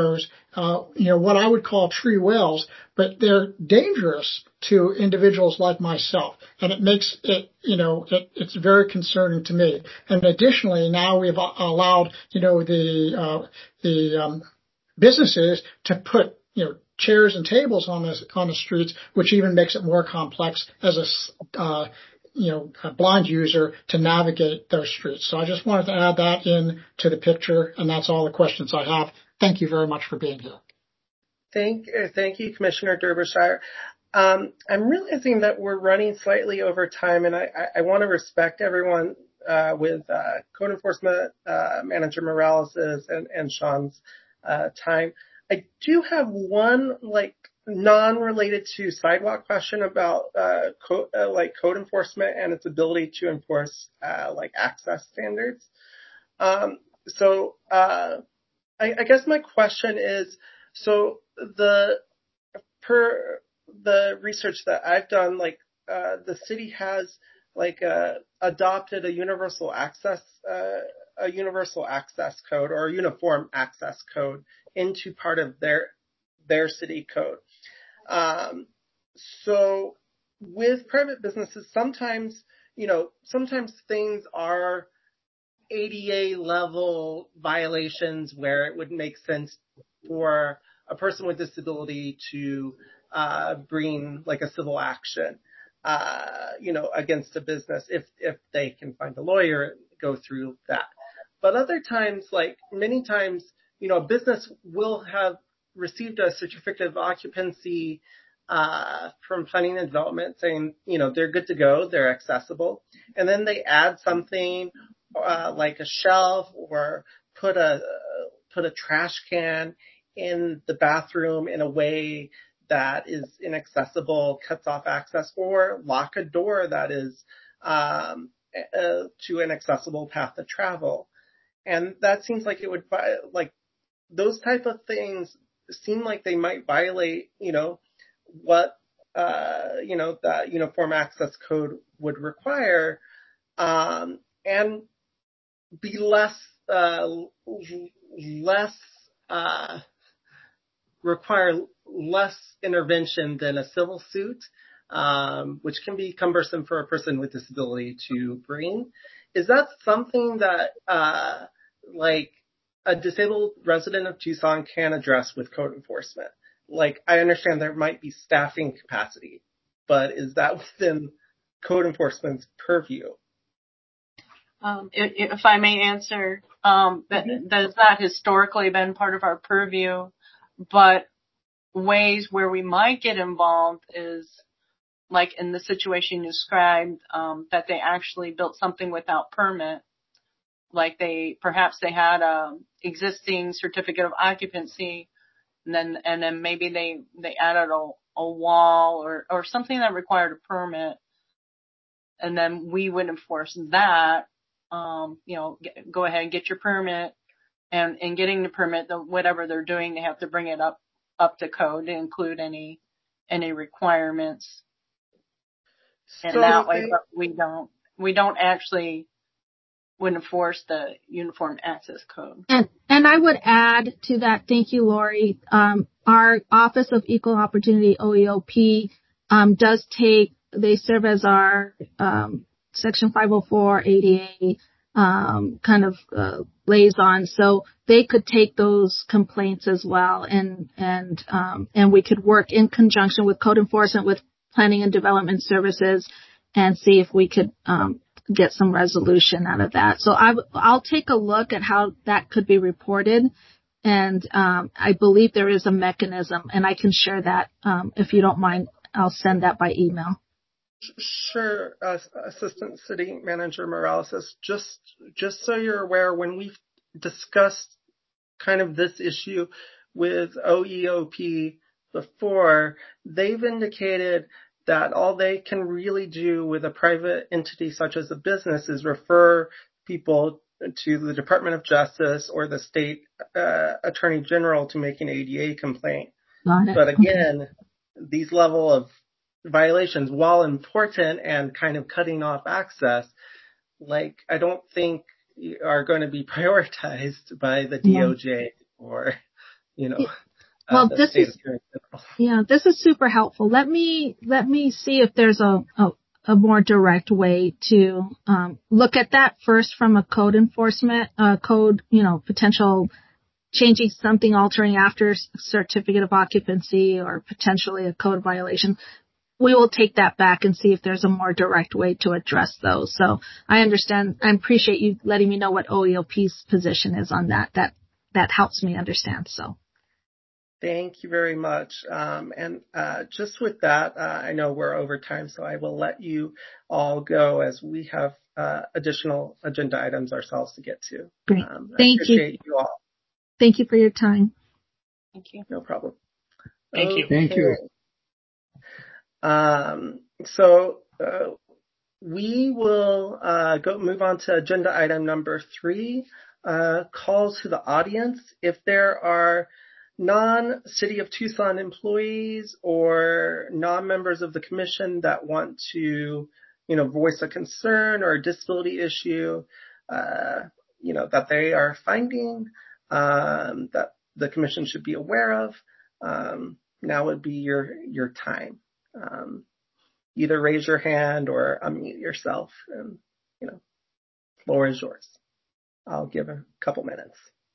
uh, you know, what I would call tree wells, but they're dangerous to individuals like myself. And it makes it, you know, it, it's very concerning to me. And additionally, now we've allowed, you know, the, uh, the, um, businesses to put, you know, chairs and tables on the, on the streets, which even makes it more complex as a, uh, you know, a blind user to navigate those streets. So I just wanted to add that in to the picture, and that's all the questions I have. Thank you very much for being here. Thank, thank you, Commissioner Derbyshire. Um, I'm realizing that we're running slightly over time, and I, I, I want to respect everyone uh, with uh, Code Enforcement uh, Manager Morales' and, and Sean's uh, time. I do have one, like, non-related to sidewalk question about uh, co- uh, like code enforcement and its ability to enforce uh, like access standards. Um, so uh, I, I guess my question is, so the per the research that I've done, like uh, the city has like uh, adopted a universal access uh, a universal access code or a uniform access code into part of their their city code. Um, so with private businesses, sometimes, you know, sometimes things are A D A level violations where it would make sense for a person with disability to uh, bring like a civil action, uh, you know, against a business if, if they can find a lawyer and go through that. But other times, like many times, you know, a business will have received a certificate of occupancy uh, from planning and development saying, you know, they're good to go, they're accessible. And then they add something uh, like a shelf or put a, uh, put a trash can in the bathroom in a way that is inaccessible, cuts off access, or lock a door that is um, uh, to an accessible path of travel. And that seems like it would, like, those type of things seem like they might violate, you know, what, uh, you know, that uniform access code would require, um, and be less, uh, less, uh, require less intervention than a civil suit, um, which can be cumbersome for a person with disability to bring. Is that something that, uh, like, a disabled resident of Tucson can address with code enforcement? Like, I understand there might be staffing capacity, but is that within code enforcement's purview? Um, if, if I may answer, um, that, Mm-hmm. that has not historically been part of our purview, but ways where we might get involved is like in the situation you described, um, that they actually built something without permit. Like they, perhaps they had a existing certificate of occupancy, and then, and then maybe they, they added a, a wall or, or something that required a permit. And then we would enforce that, um, you know, get, go ahead and get your permit, and, and getting the permit, the, whatever they're doing, they have to bring it up, up to code to include any, any requirements. And So that way, they, but we don't, we don't actually would enforce the Uniform Access Code. And and I would add to that, thank you, Lori. Um, our Office of Equal Opportunity, O E O P, um, does take, they serve as our um, Section five oh four A D A um, kind of uh, liaison, so they could take those complaints as well, and and um, and we could work in conjunction with code enforcement, with planning and development services, and see if we could um, get some resolution out of that. So I, I'll take a look at how that could be reported. And um, I believe there is a mechanism, and I can share that. Um, if you don't mind, I'll send that by email. Sure, uh, Assistant City Manager Morales, just, just so you're aware, when we've discussed kind of this issue with O E O P before, they've indicated that all they can really do with a private entity such as a business is refer people to the Department of Justice or the state uh, Attorney General to make an A D A complaint. Got it. But again, Okay. These level of violations, while important and kind of cutting off access, like I don't think are going to be prioritized by the D O J or, you know. Well, the this state is of here in general. yeah, this is super helpful. Let me let me see if there's a a, a more direct way to um, look at that first from a code enforcement uh, code, you know, potential changing something, altering after certificate of occupancy or potentially a code violation. We will take that back and see if there's a more direct way to address those. So I understand. I appreciate you letting me know what O E O P's position is on that. That that helps me understand. So. Thank you very much. Um, and uh, just with that, uh, I know we're over time, so I will let you all go as we have uh, additional agenda items ourselves to get to. Great. Um, I Thank appreciate you. you all. Thank you for your time. Thank you. No problem. Thank you. Thank you. Um, so uh, we will uh, go move on to agenda item number three, uh, calls to the audience. If there are non-City of Tucson employees or non-members of the commission that want to, you know, voice a concern or a disability issue, uh, you know, that they are finding, um, that the commission should be aware of, um, now would be your, your time. Um, either raise your hand or unmute yourself and, you know, floor is yours. I'll give a couple minutes.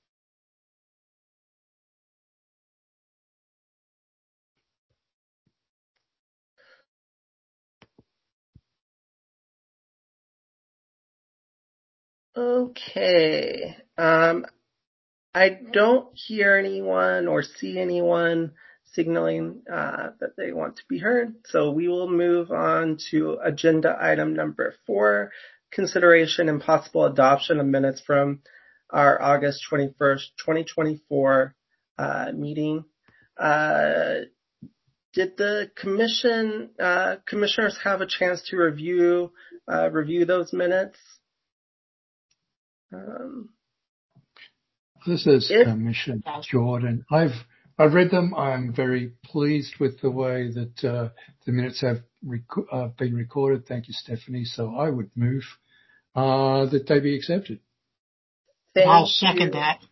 Okay. Um, I don't hear anyone or see anyone signaling uh, that they want to be heard. So we will move on to agenda item number four, consideration and possible adoption of minutes from our August twenty-first, twenty twenty-four uh, meeting. Uh, did the commission, uh, commissioners have a chance to review, uh, review those minutes? Um, This is if, Commissioner Jordan. I've I've read them. I'm very pleased with the way that uh, the minutes have rec- uh, been recorded. Thank you, Stephanie. So I would move uh, that they be accepted. I'll second you. that.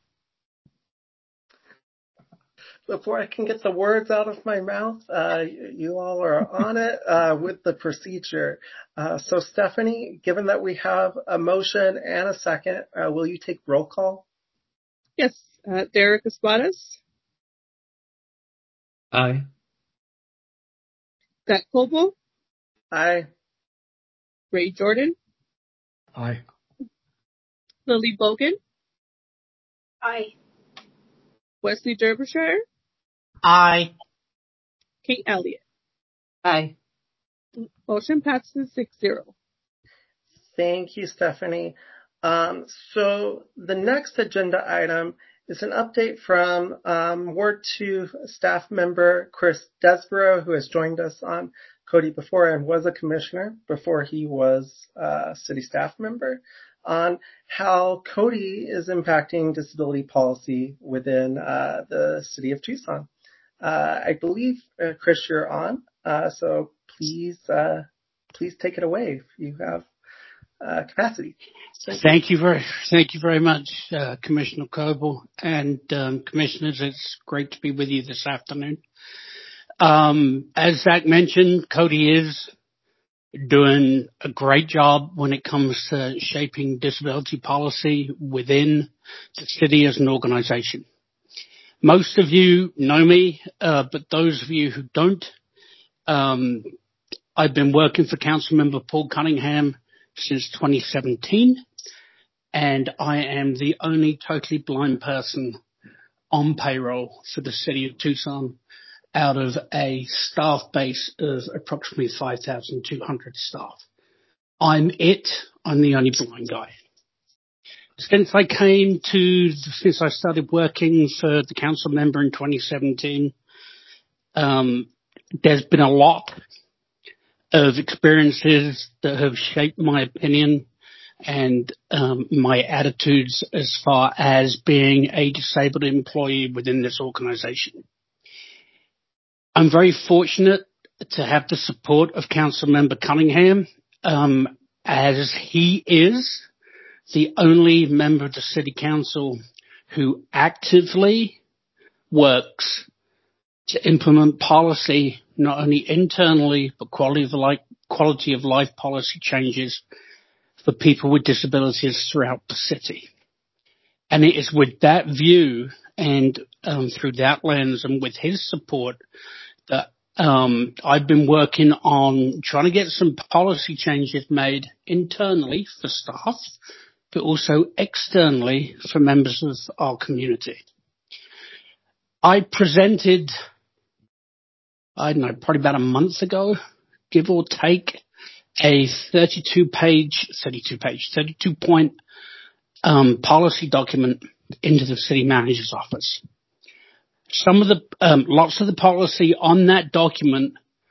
Before I can get the words out of my mouth, uh, you all are on it uh, with the procedure. Uh, so, Stephanie, given that we have a motion and a second, uh, will you take roll call? Yes. Uh, Derek Espadas. Aye. Scott Coble. Aye. Ray Jordan. Aye. Lily Bogan. Aye. Wesley Derbyshire. Aye. Kate Elliott. Aye. Motion passes six zero. Thank you, Stephanie. Um, so the next agenda item is an update from um, Ward two staff member Chris Desborough, who has joined us on Cody before and was a commissioner before he was a city staff member, on how Cody is impacting disability policy within uh, the city of Tucson. Uh, I believe, uh, Chris, you're on, uh, so please, uh, please take it away if you have uh, capacity. Thank, thank you very, thank you very much, uh, Commissioner Coble and um, commissioners. It's great to be with you this afternoon. Um, as Zach mentioned, Cody is doing a great job when it comes to shaping disability policy within the city as an organization. Most of you know me, uh, but those of you who don't, um, I've been working for Councilmember Paul Cunningham since twenty seventeen, and I am the only totally blind person on payroll for the city of Tucson out of a staff base of approximately five thousand two hundred staff. I'm it. I'm the only blind guy. Since I came to, since I started working for the council member in twenty seventeen, um, there's been a lot of experiences that have shaped my opinion and um, my attitudes as far as being a disabled employee within this organization. I'm very fortunate to have the support of Councilmember Cunningham, um, as he is the only member of the City Council who actively works to implement policy, not only internally, but quality of life, quality of life policy changes for people with disabilities throughout the city. And it is with that view and um, through that lens and with his support that um, I've been working on trying to get some policy changes made internally for staff, but also externally for members of our community. I presented, I don't know, probably about a month ago, give or take, a thirty-two page, thirty-two page, thirty-two point um, policy document into the city manager's office. Some of the, um, lots of the policy on that document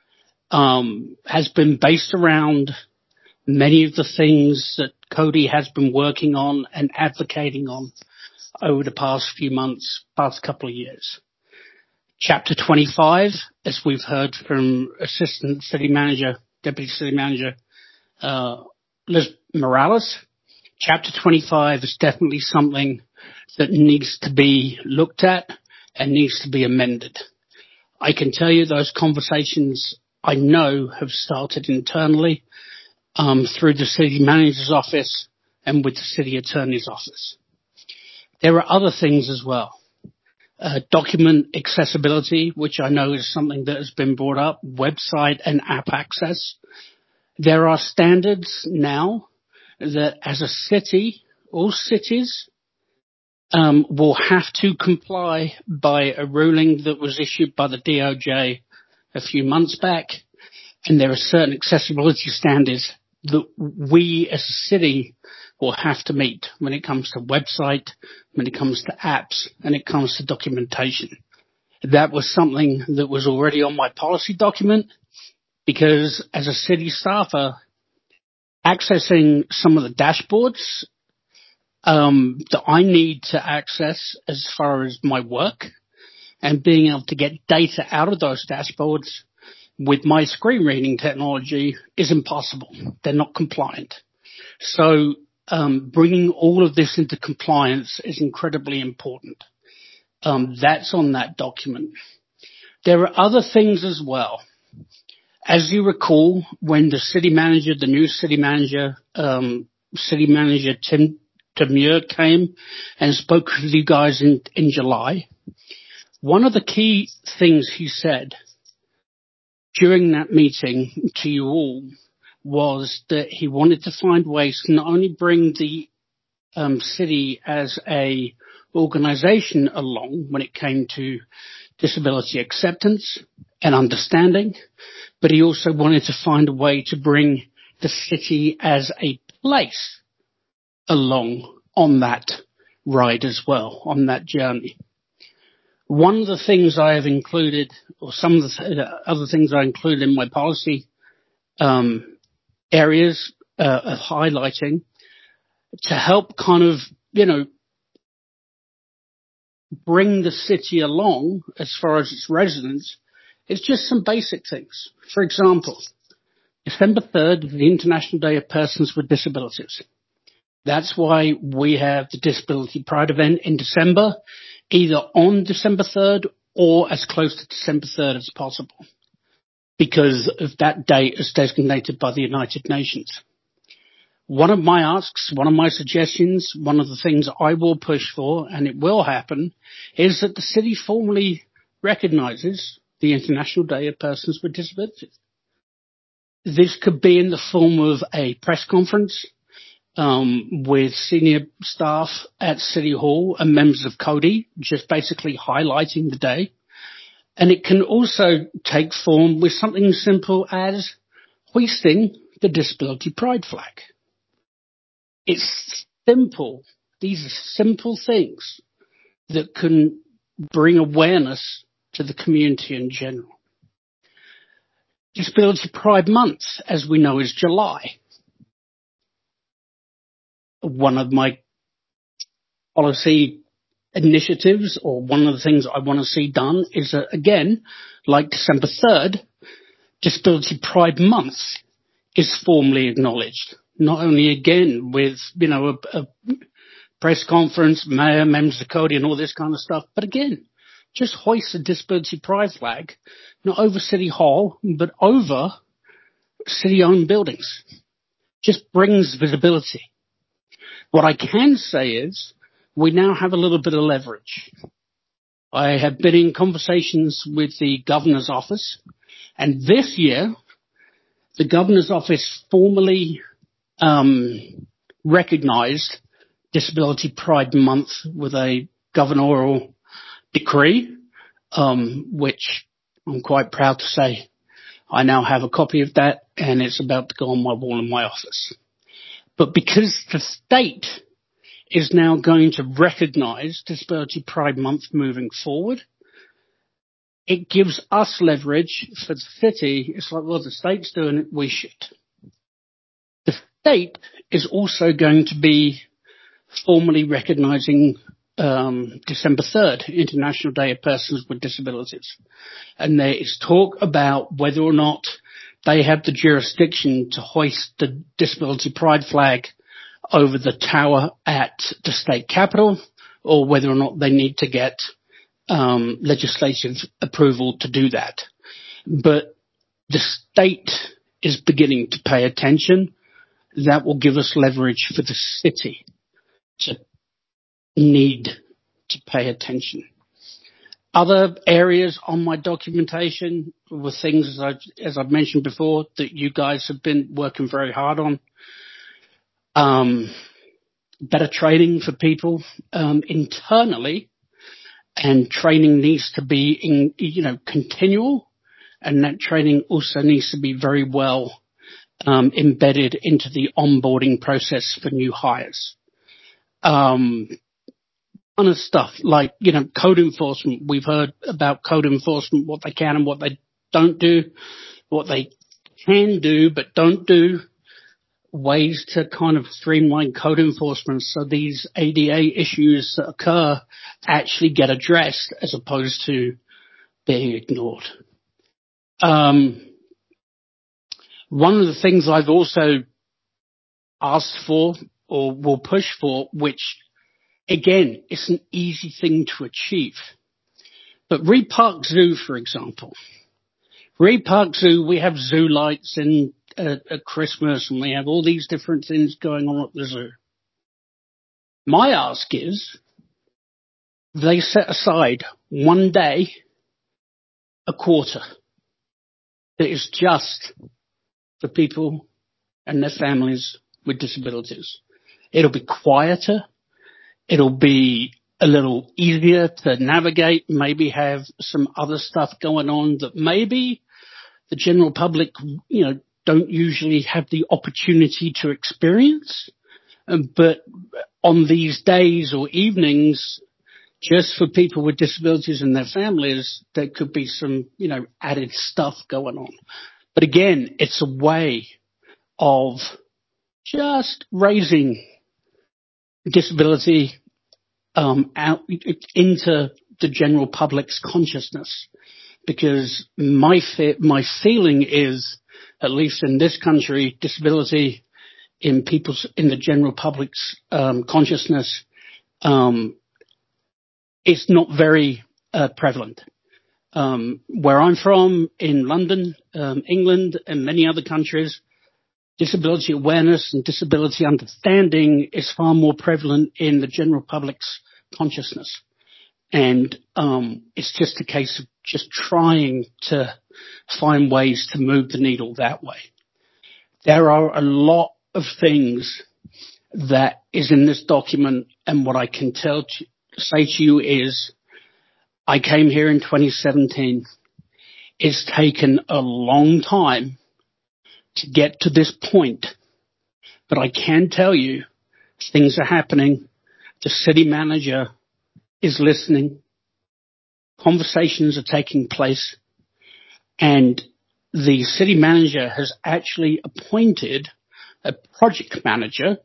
um, has been based around many of the things that Cody has been working on and advocating on over the past few months, past couple of years. Chapter twenty-five, as we've heard from Assistant City Manager, Deputy City Manager uh, Liz Morales, Chapter twenty-five is definitely something that needs to be looked at and needs to be amended. I can tell you those conversations I know have started internally um, through the City Manager's office and with the City Attorney's office. There are other things as well. Uh, document accessibility, which I know is something that has been brought up, website and app access. There are standards now that as a city, all cities um, will have to comply by a ruling that was issued by the D O J a few months back. And there are certain accessibility standards that we as a city will have to meet when it comes to website, when it comes to apps, and it comes to documentation. That was something that was already on my policy document because as a city staffer, accessing some of the dashboards um, that I need to access as far as my work and being able to get data out of those dashboards with my screen reading technology is impossible. They're not compliant. So um, bringing all of this into compliance is incredibly important. Um, that's on that document. There are other things as well. As you recall, when the city manager, the new city manager, um, city manager Tim Demure came and spoke with you guys in, in July, one of the key things he said during that meeting to you all was that he wanted to find ways to not only bring the um, city as a organization along when it came to disability acceptance and understanding, but he also wanted to find a way to bring the city as a place along on that ride as well, on that journey. One of the things I have included, or some of the other things I included in my policy um, areas uh, of highlighting to help kind of, you know, bring the city along as far as its residents is just some basic things. For example, December third is the International Day of Persons with Disabilities. That's why we have the Disability Pride event in December, either on December third or as close to December third as possible, because of that date as designated by the United Nations. One of my asks, one of my suggestions, one of the things I will push for, and it will happen, is that the city formally recognises the International Day of Persons with Disabilities. This could be in the form of a press conference um, with senior staff at City Hall and members of Cody, just basically highlighting the day. And it can also take form with something simple as hoisting the Disability Pride flag. It's simple. These are simple things that can bring awareness to the community in general. Disability Pride Month, as we know, is July. One of my policy initiatives, or one of the things I want to see done, is that, again, like December third, Disability Pride Month is formally acknowledged. Not only again with, you know, a, a press conference, mayor, members of Cody and all this kind of stuff, but again, just hoist a disability pride flag, not over City Hall, but over city-owned buildings. Just brings visibility. What I can say is we now have a little bit of leverage. I have been in conversations with the governor's office, and this year the governor's office formally um, recognized Disability Pride Month with a governorial decree, um, which I'm quite proud to say I now have a copy of that, and it's about to go on my wall in my office. But because the state is now going to recognize Disability Pride Month moving forward, it gives us leverage for the city. It's like, well, the state's doing it, we should. The state is also going to be formally recognizing um, December third, International Day of Persons with Disabilities. And there is talk about whether or not they have the jurisdiction to hoist the Disability Pride flag over the tower at the state capitol, or whether or not they need to get um, legislative approval to do that. But the state is beginning to pay attention. That will give us leverage for the city to need to pay attention. Other areas on my documentation were things, as I've, as I've mentioned before, that you guys have been working very hard on. Um, better training for people um, internally, and training needs to be, in, you know, continual, and that training also needs to be very well um, embedded into the onboarding process for new hires. Um, Other stuff like, you know, code enforcement. We've heard about code enforcement, what they can and what they don't do, what they can do but don't do, ways to kind of streamline code enforcement so these A D A issues that occur actually get addressed as opposed to being ignored. Um, one of the things I've also asked for or will push for, which again, it's an easy thing to achieve. But Reid Park Zoo, for example. Reid Park Zoo, we have zoo lights in, uh, at Christmas, and we have all these different things going on at the zoo. My ask is they set aside one day a quarter that is just for people and their families with disabilities. It'll be quieter. It'll be a little easier to navigate, maybe have some other stuff going on that maybe the general public, you know, don't usually have the opportunity to experience. Um, but on these days or evenings, just for people with disabilities and their families, there could be some, you know, added stuff going on. But again, it's a way of just raising disability um, out into the general public's consciousness, because my fe- my feeling is, at least in this country, disability in people's in the general public's um, consciousness um, is not very uh, prevalent. Um, where I'm from, in London, um, England, and many other countries, disability awareness and disability understanding is far more prevalent in the general public's consciousness. And um, it's just a case of just trying to find ways to move the needle that way. There are a lot of things that is in this document, and what I can tell to, say to you is, I came here in twenty seventeen. It's taken a long time to get to this point, but I can tell you things are happening. The city manager is listening. Conversations are taking place, and the city manager has actually appointed a project manager,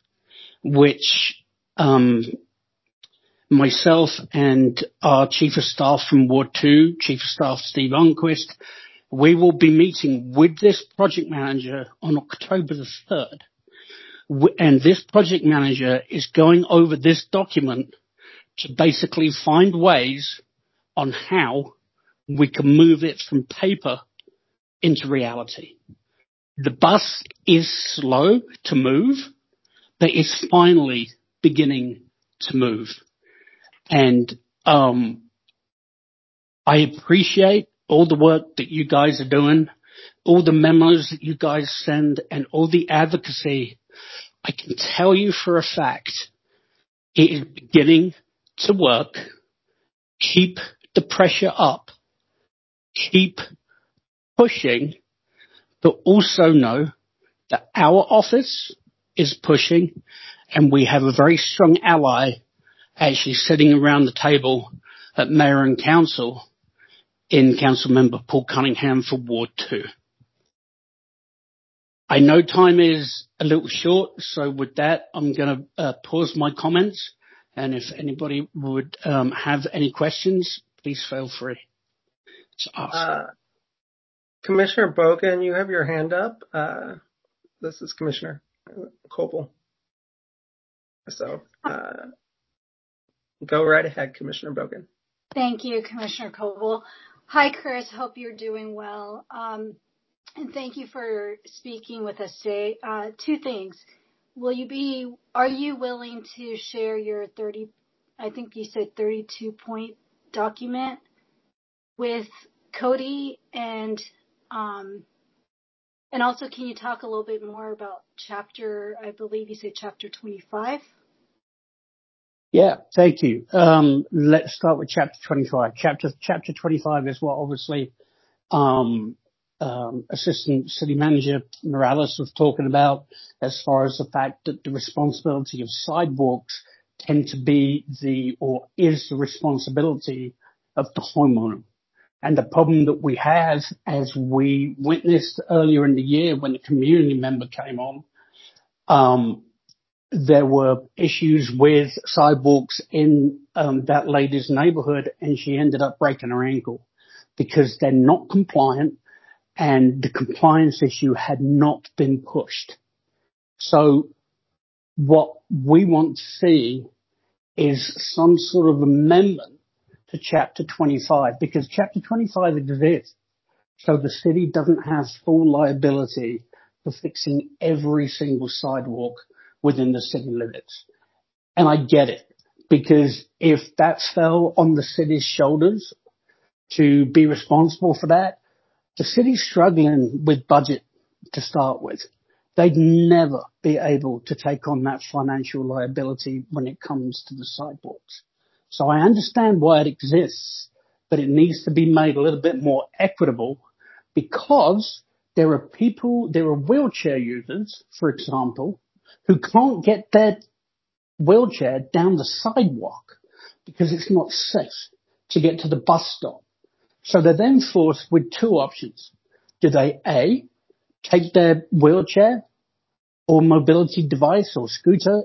which um, myself and our chief of staff from Ward two, Chief of Staff Steve Unquist, we will be meeting with this project manager on October the third. And this project manager is going over this document to basically find ways on how we can move it from paper into reality. The bus is slow to move, but it's finally beginning to move. And um, I appreciate all the work that you guys are doing, all the memos that you guys send, and all the advocacy. I can tell you for a fact it is beginning to work. Keep the pressure up. Keep pushing, but also know that our office is pushing, and we have a very strong ally actually sitting around the table at Mayor and Council in Council Member Paul Cunningham for Ward two. I know time is a little short, so with that, I'm going to uh, pause my comments, and if anybody would um, have any questions, please feel free to ask. Uh, Commissioner Bogan, you have your hand up. Uh, this is Commissioner Coble. So uh, go right ahead, Commissioner Bogan. Thank you, Commissioner Coble. Hi, Chris. Hope you're doing well. Um, and thank you for speaking with us today. Uh, two things. Will you be, are you willing to share your thirty, I think you said thirty-two point document with Cody? And, um, and also, can you talk a little bit more about chapter, I believe you said chapter twenty-five? Yeah, thank you. Um, let's start with chapter twenty-five. Chapter, chapter twenty-five is what obviously, um, um, Assistant City Manager Morales was talking about as far as the fact that the responsibility of sidewalks tend to be the, or is the responsibility of the homeowner. And the problem that we have, as we witnessed earlier in the year when the community member came on, um, there were issues with sidewalks in um, that lady's neighborhood, and she ended up breaking her ankle because they're not compliant and the compliance issue had not been pushed. So what we want to see is some sort of amendment to chapter twenty-five, because chapter twenty-five exists so the city doesn't have full liability for fixing every single sidewalk within the city limits. And I get it, because if that fell on the city's shoulders to be responsible for that, the city's struggling with budget to start with. They'd never be able to take on that financial liability when it comes to the sidewalks. So I understand why it exists, but it needs to be made a little bit more equitable, because there are people, there are wheelchair users, for example, who can't get their wheelchair down the sidewalk because it's not safe to get to the bus stop. So they're then forced with two options. Do they A, take their wheelchair or mobility device or scooter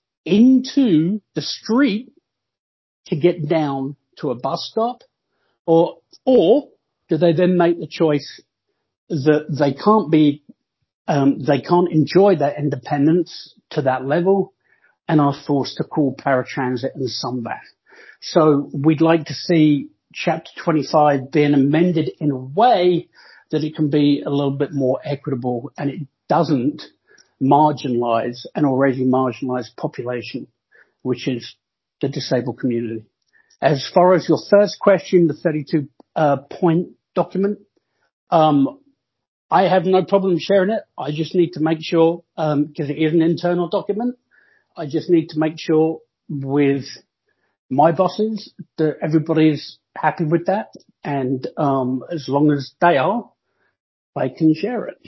into the street to get down to a bus stop, or, or do they then make the choice that they can't be, um, they can't enjoy their independence to that level and are forced to call paratransit and sunbath? So we'd like to see chapter twenty-five being amended in a way that it can be a little bit more equitable and it doesn't marginalize an already marginalized population, which is the disabled community. As far as your first question, the thirty-two uh, point document, um, I have no problem sharing it. I just need to make sure, um, because it is an internal document, I just need to make sure with my bosses that everybody's happy with that. And um, as long as they are, I can share it.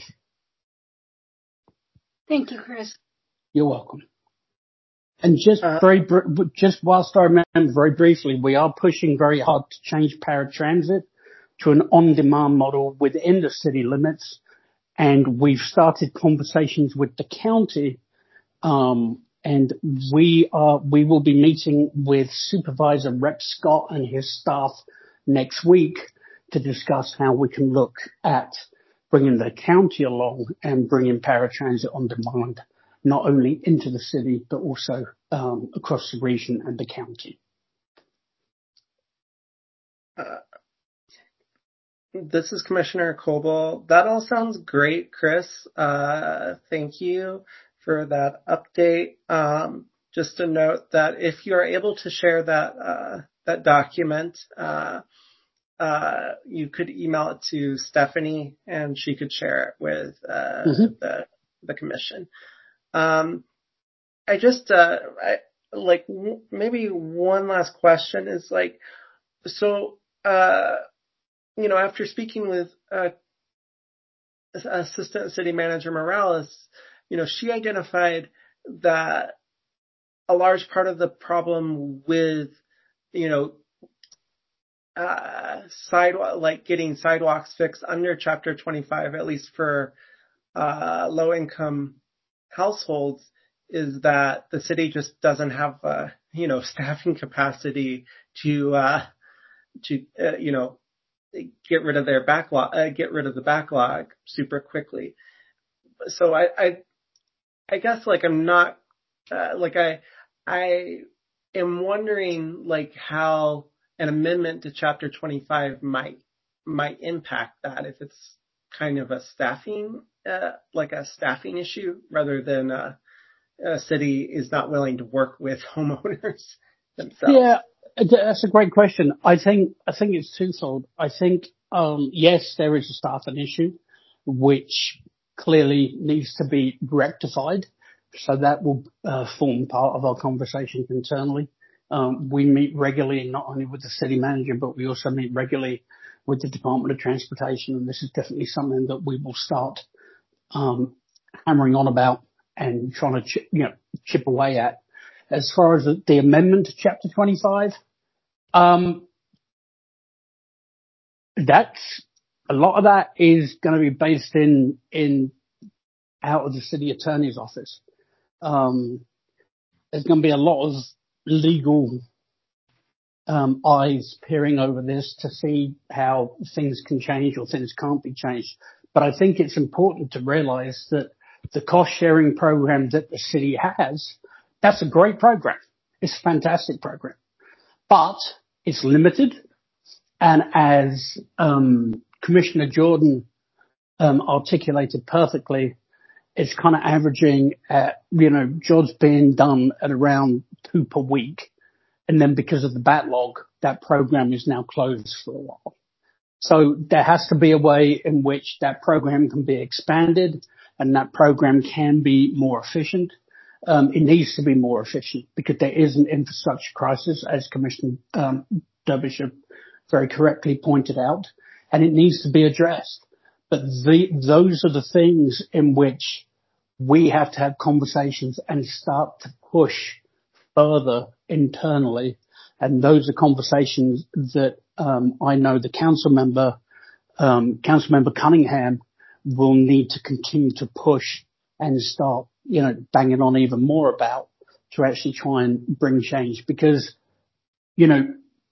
Thank you, Chris. You're welcome. And just Uh, very, br- just whilst I remember very briefly, we are pushing very hard to change paratransit to an on-demand model within the city limits. And we've started conversations with the county, um, and we are, we will be meeting with Supervisor Rep Scott and his staff next week to discuss how we can look at bringing the county along and bringing paratransit on demand, not only into the city, but also um, across the region and the county. Uh, this is Commissioner Coble. That all sounds great, Chris. Uh, thank you for that update. Um, just a note that if you are able to share that uh, that document, uh, uh, you could email it to Stephanie, and she could share it with uh, mm-hmm. the the commission. Um, I just uh, I, like w- maybe one last question is like, so uh, you know, after speaking with uh, Assistant City Manager Morales, you know, she identified that a large part of the problem with, you know, uh, sidewalk, like getting sidewalks fixed under Chapter twenty-five, at least for uh, low-income households, is that the city just doesn't have, uh, you know, staffing capacity to, uh, to, uh, you know, get rid of their backlog, uh, get rid of the backlog super quickly. So I, I, I guess like I'm not, uh, like I, I am wondering like how an amendment to Chapter twenty-five might, might impact that, if it's kind of a staffing, uh, like a staffing issue rather than a, a city is not willing to work with homeowners themselves. Yeah, that's a great question. I think, I think it's twofold. I think, um, yes, there is a staffing issue, which clearly needs to be rectified. So that will uh, form part of our conversations internally. Um, we meet regularly, not only with the city manager, but we also meet regularly with the Department of Transportation. And this is definitely something that we will start, um, hammering on about and trying to, chip, you know, chip away at. As far as the, the amendment to Chapter twenty-five, um, that's, a lot of that is going to be based in, in, out of the city attorney's office. Um, there's going to be a lot of legal, um, eyes peering over this to see how things can change or things can't be changed. But I think it's important to realize that the cost sharing program that the city has, that's a great program. It's a fantastic program, but it's limited. And as, um, Commissioner Jordan, um, articulated perfectly, it's kind of averaging at, you know, jobs being done at around two per week. And then because of the backlog, that program is now closed for a while. So there has to be a way in which that program can be expanded and that program can be more efficient. Um, it needs to be more efficient because there is an infrastructure crisis, as Commissioner um, Derbyshire very correctly pointed out, and it needs to be addressed. But the, those are the things in which we have to have conversations and start to push further internally. And those are conversations that um, I know the council member, um, Council Member Cunningham, will need to continue to push and start, you know, banging on even more about to actually try and bring change. Because, you know,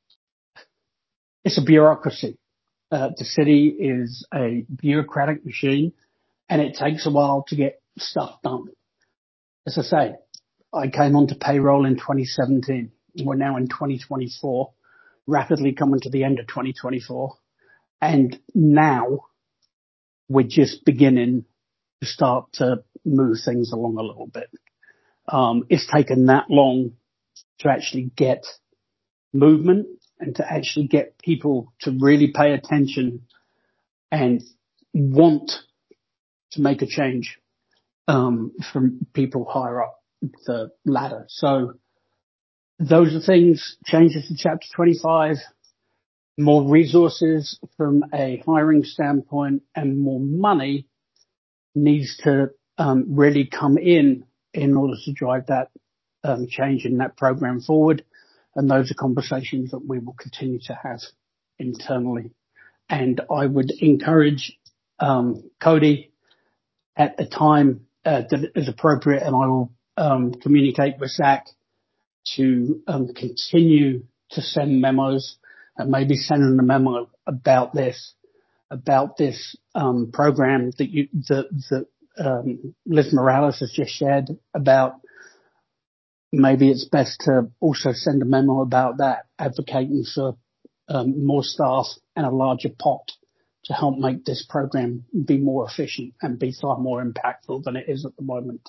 it's a bureaucracy. Uh, the city is a bureaucratic machine, and it takes a while to get stuff done. As I say, I came onto payroll in twenty seventeen. We're now in twenty twenty-four, rapidly coming to the end of twenty twenty-four. And now we're just beginning to start to move things along a little bit. Um, it's taken that long to actually get movement and to actually get people to really pay attention and want to make a change, um, from people higher up the ladder. So those are things, changes to Chapter twenty-five, more resources from a hiring standpoint, and more money needs to um, really come in in order to drive that um, change in that program forward. And those are conversations that we will continue to have internally. And I would encourage um, Cody at the time uh, that is appropriate, and I will um, communicate with Zach to um, continue to send memos, and maybe sending a memo about this, about this um, program that you that that um, Liz Morales has just shared about. Maybe it's best to also send a memo about that, advocating for um, more staff and a larger pot to help make this program be more efficient and be far more impactful than it is at the moment.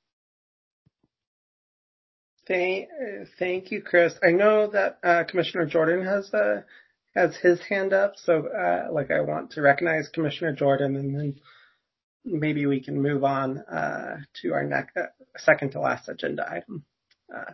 Thank, thank you, Chris. I know that uh, Commissioner Jordan has uh, has his hand up, so uh, like I want to recognize Commissioner Jordan, and then maybe we can move on uh, to our next uh, second to last agenda item. Uh,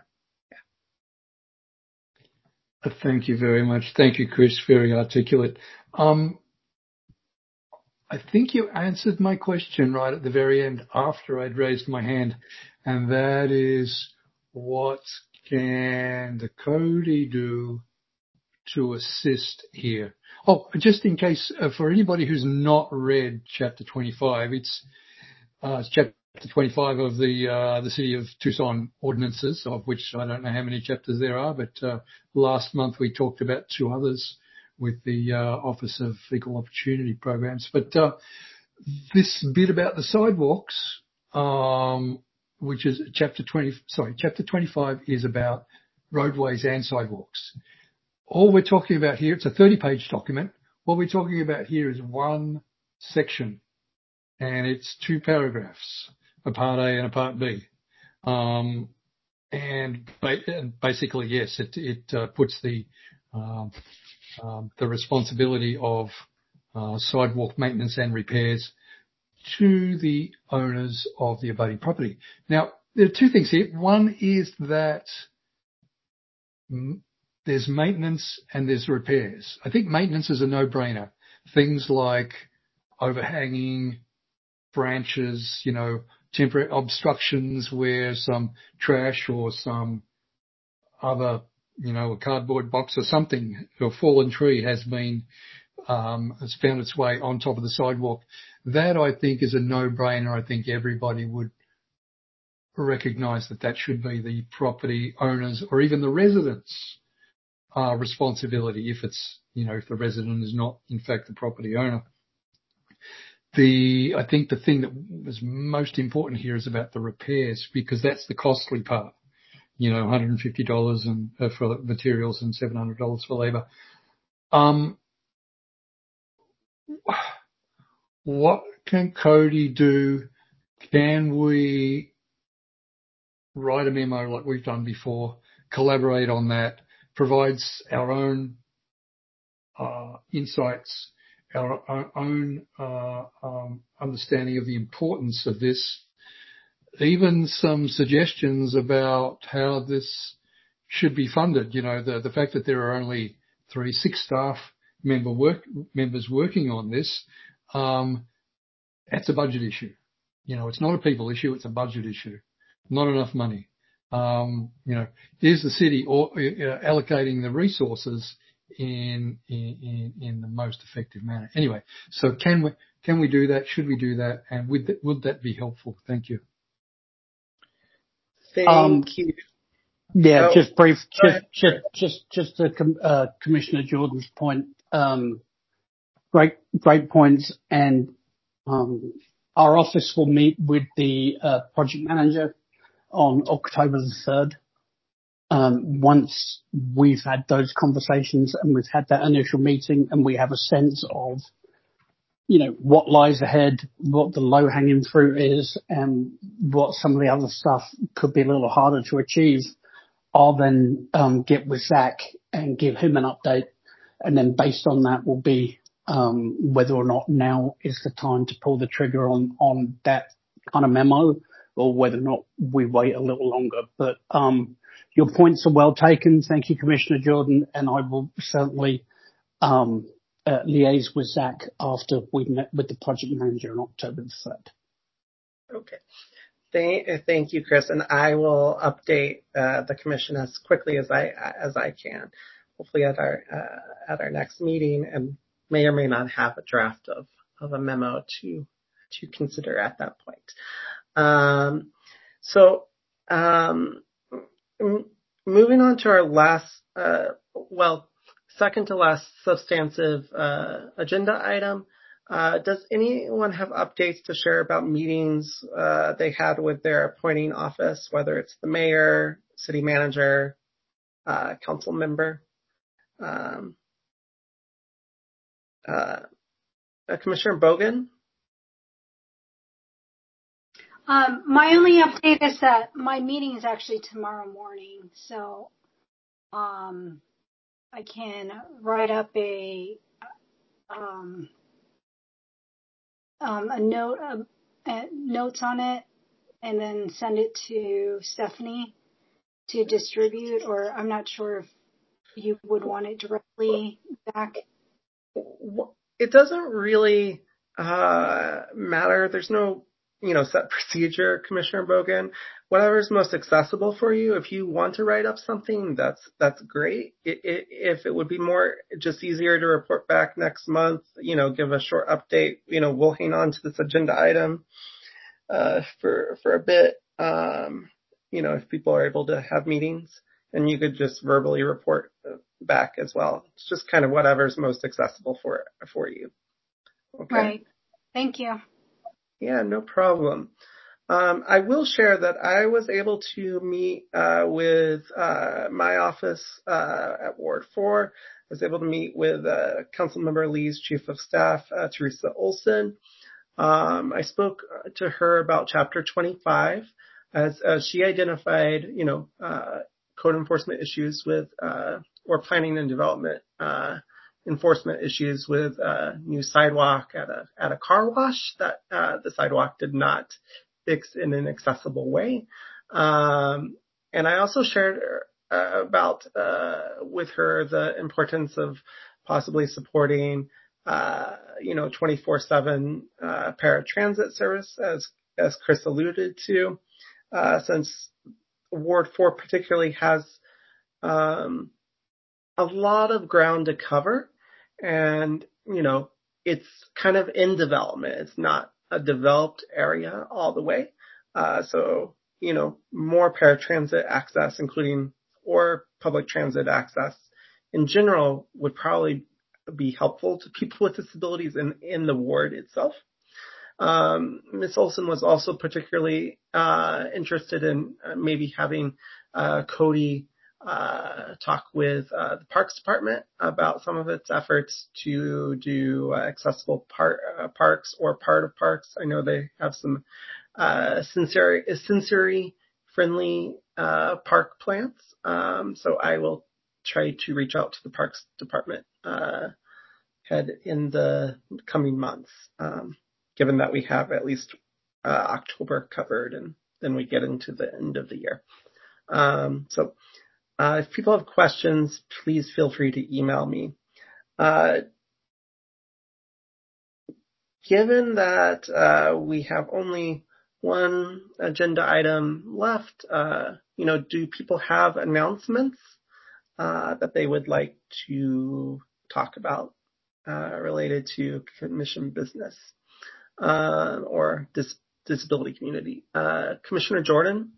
yeah. Thank you very much. Thank you, Chris. Very articulate. Um, I think you answered my question right at the very end after I'd raised my hand, and that is, what can the Cody do to assist here? Oh, just in case, uh, for anybody who's not read Chapter twenty-five, it's, uh, it's Chapter twenty-five of the uh, the City of Tucson ordinances, of which I don't know how many chapters there are, but uh, last month we talked about two others with the uh, Office of Equal Opportunity Programs. But uh, this bit about the sidewalks, um, which is chapter twenty, sorry, chapter twenty-five is about roadways and sidewalks. All we're talking about here, it's a thirty page document. What we're talking about here is one section, and it's two paragraphs, a part A and a part B. Um, and basically, yes, it, it uh, puts the, um, um, the responsibility of uh, sidewalk maintenance and repairs to the owners of the abutting property. Now, there are two things here. One is that there's maintenance and there's repairs. I think maintenance is a no-brainer. Things like overhanging branches, you know, temporary obstructions where some trash or some other, you know, a cardboard box or something, or a fallen tree has been, um, has found its way on top of the sidewalk. That, I think, is a no-brainer. I think everybody would recognize that that should be the property owners or even the residents' uh, responsibility if it's, you know, if the resident is not, in fact, the property owner. The, I think the thing that was most important here is about the repairs, because that's the costly part. You know, one hundred fifty dollars and, uh, for materials and seven hundred dollars for labor. Um, what can Cody do? Can we write a memo like we've done before, collaborate on that, provides our own uh, insights, our, our own uh, um, understanding of the importance of this, even some suggestions about how this should be funded. You know, the, the fact that there are only three, six staff member work, members working on this, um, that's a budget issue. You know, it's not a people issue, it's a budget issue. Not enough money. Um, you know, is the city or, uh, allocating the resources in, in, in the most effective manner? Anyway, so can we, can we do that? Should we do that? And would that, would that be helpful? Thank you. Thank um, you. Yeah, oh, just brief, just, just, just, just to uh, Commissioner Jordan's point, um, great, great points. And, um, our office will meet with the uh, project manager on October the third. Um, once we've had those conversations and we've had that initial meeting and we have a sense of, you know, what lies ahead, what the low hanging fruit is, and what some of the other stuff could be a little harder to achieve, I'll then um, get with Zach and give him an update. And then based on that will be um, whether or not now is the time to pull the trigger on, on that kind of memo, or whether or not we wait a little longer. But um, your points are well taken. Thank you, Commissioner Jordan. And I will certainly um, uh, liaise with Zach after we've met with the project manager on October the third. Okay. Thank, thank you, Chris. And I will update uh, the commission as quickly as I as I can, hopefully at our uh, at our next meeting, and may or may not have a draft of, of a memo to to consider at that point. Um, so um, m- moving on to our last, uh, well, second to last substantive uh, agenda item. Uh, does anyone have updates to share about meetings uh, they had with their appointing office, whether it's the mayor, city manager, uh, council member? Um, Uh, uh, Commissioner Bogen? Um, my only update is that my meeting is actually tomorrow morning, so um, I can write up a um, um, a note, uh, uh, notes on it, and then send it to Stephanie to distribute. Or I'm not sure if you would want it directly back. It doesn't really uh, matter. There's no, you know, set procedure, Commissioner Bogen. Whatever is most accessible for you. If you want to write up something, that's that's great. It, it, if it would be more just easier to report back next month, you know, give a short update. You know, we'll hang on to this agenda item uh, for for a bit. Um, you know, if people are able to have meetings, and you could just verbally report back as well. It's just kind of whatever's most accessible for for you. Okay. Right. Thank you. Yeah, no problem. Um, I will share that I was able to meet uh, with uh, my office uh, at Ward four. I was able to meet with uh, Councilmember Lee's Chief of Staff, uh, Teresa Olson. Um, I spoke to her about Chapter twenty-five as, as she identified, you know, uh, code enforcement issues with, uh, or planning and development uh, enforcement issues with uh, new sidewalk at a at a car wash that uh, the sidewalk did not fix in an accessible way. Um, and I also shared uh, about uh, with her the importance of possibly supporting, uh, you know, twenty-four seven uh, paratransit service, as as Chris alluded to, uh, since Ward four particularly has um, a lot of ground to cover, and you know, it's kind of in development. It's not a developed area all the way. Uh, so, you know, more paratransit access, including or public transit access in general, would probably be helpful to people with disabilities in, in the ward itself. Um, Miz Olson was also particularly uh, interested in uh, maybe having uh, Cody uh, talk with uh, the Parks Department about some of its efforts to do uh, accessible par- uh, parks or part of parks. I know they have some uh, sensory, sensory friendly uh, park plans. Um, so I will try to reach out to the Parks Department uh, head in the coming months, um, given that we have at least uh, October covered, and then we get into the end of the year. Um, so uh, if people have questions, please feel free to email me. Uh, given that uh, we have only one agenda item left, uh, you know, do people have announcements uh, that they would like to talk about uh, related to commission business uh, or dis- disability community? Uh, Commissioner Jordan?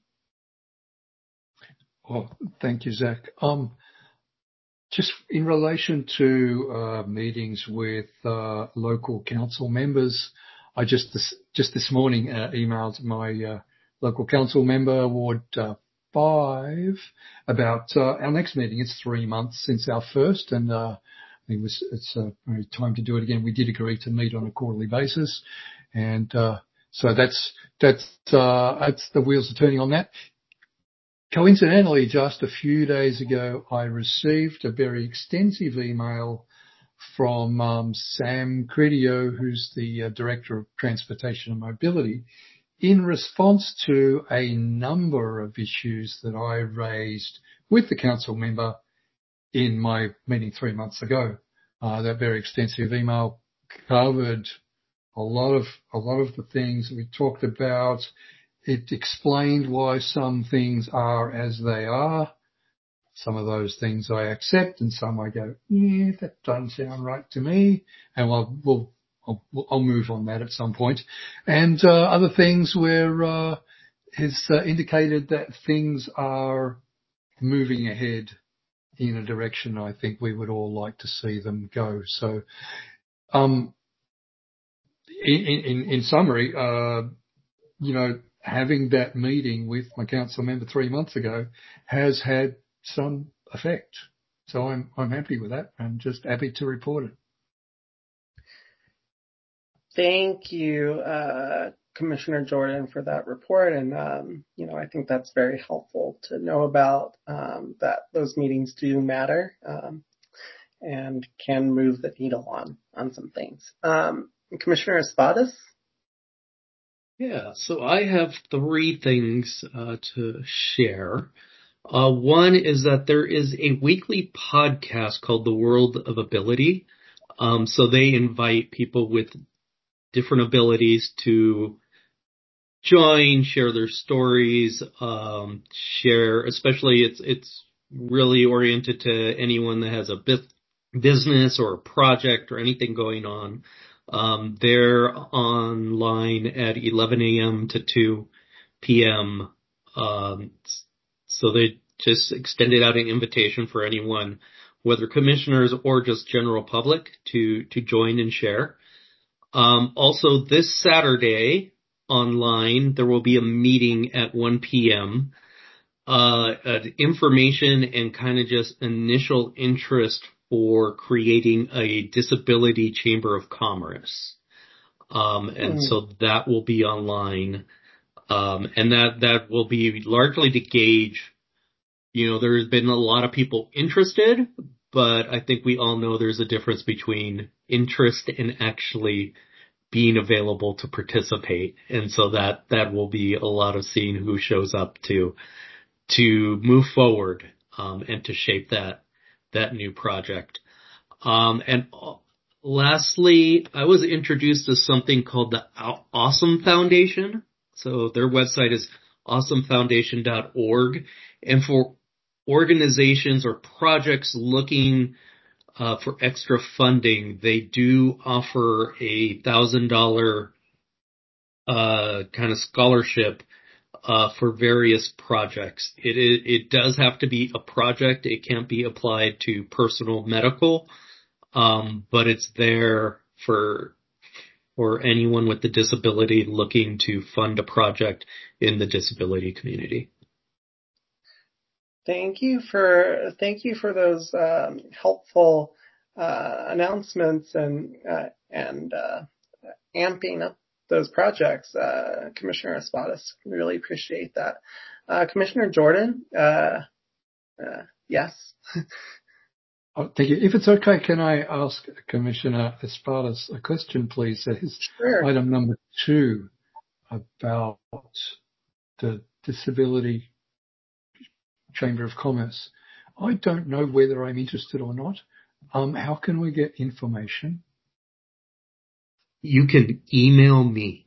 Oh, thank you, Zach. Um, Just in relation to uh, meetings with uh, local council members, I just this, just this morning uh, emailed my uh, local council member, Ward uh, five, about uh, our next meeting. It's three months since our first, and uh, it was it's uh, time to do it again. We did agree to meet on a quarterly basis, and uh, so that's that's uh, that's the wheels are turning on that. Coincidentally, just a few days ago, I received a very extensive email from um, Sam Credio, who's the uh, Director of Transportation and Mobility, in response to a number of issues that I raised with the council member in my meeting three months ago. Uh, that very extensive email covered a lot of a lot of the things we talked about. It explained why some things are as they are. Some of those things I accept, and some I go, yeah, that doesn't sound right to me, and I'll, we'll, I'll, I'll move on that at some point. And uh, other things where uh, it's uh, indicated that things are moving ahead in a direction I think we would all like to see them go. So, um, in, in, in summary, uh, you know, having that meeting with my council member three months ago has had some effect. So I'm I'm happy with that. I'm just happy to report it. thank you, uh, Commissioner Jordan, for that report. And, um, you know, I think that's very helpful to know about, um, that those meetings do matter, um, and can move the needle on, on some things. Um, Commissioner Espadas? Yeah, so I have three things uh, to share. Uh, one is that there is a weekly podcast called The World of Ability. Um, so they invite people with different abilities to join, share their stories, um, share, especially it's, it's really oriented to anyone that has a bit business or a project or anything going on. Um, they're online at eleven a.m. to two p.m. Um, so they just extended out an invitation for anyone, whether commissioners or just general public, to, to join and share. Um, also this Saturday online, there will be a meeting at one p.m. Uh, uh, information and kind of just initial interest for creating a disability chamber of commerce. Um, and mm. so that will be online. Um, and that, that will be largely to gauge, you know, there's been a lot of people interested, but I think we all know there's a difference between interest and actually being available to participate. And so that, that will be a lot of seeing who shows up to, to move forward, um, and to shape that, that new project. Um, and lastly, I was introduced to something called the Awesome Foundation. So their website is awesome foundation dot org. And for organizations or projects looking uh, for extra funding, they do offer a thousand dollar uh, kind of scholarship uh, for various projects. It, it it does have to be a project. It can't be applied to personal medical, um, but it's there for for anyone with a disability looking to fund a project in the disability community. Thank you for thank you for those um, helpful uh, announcements and uh, and uh, amping up those projects, uh, Commissioner Espadas. Really appreciate that. Uh, Commissioner Jordan, uh, uh, yes. Oh, thank you. If it's okay, can I ask Commissioner Espadas a question, please? That is sure. Item number two about the Disability Chamber of Commerce. I don't know whether I'm interested or not. Um, how can we get information? You can email me.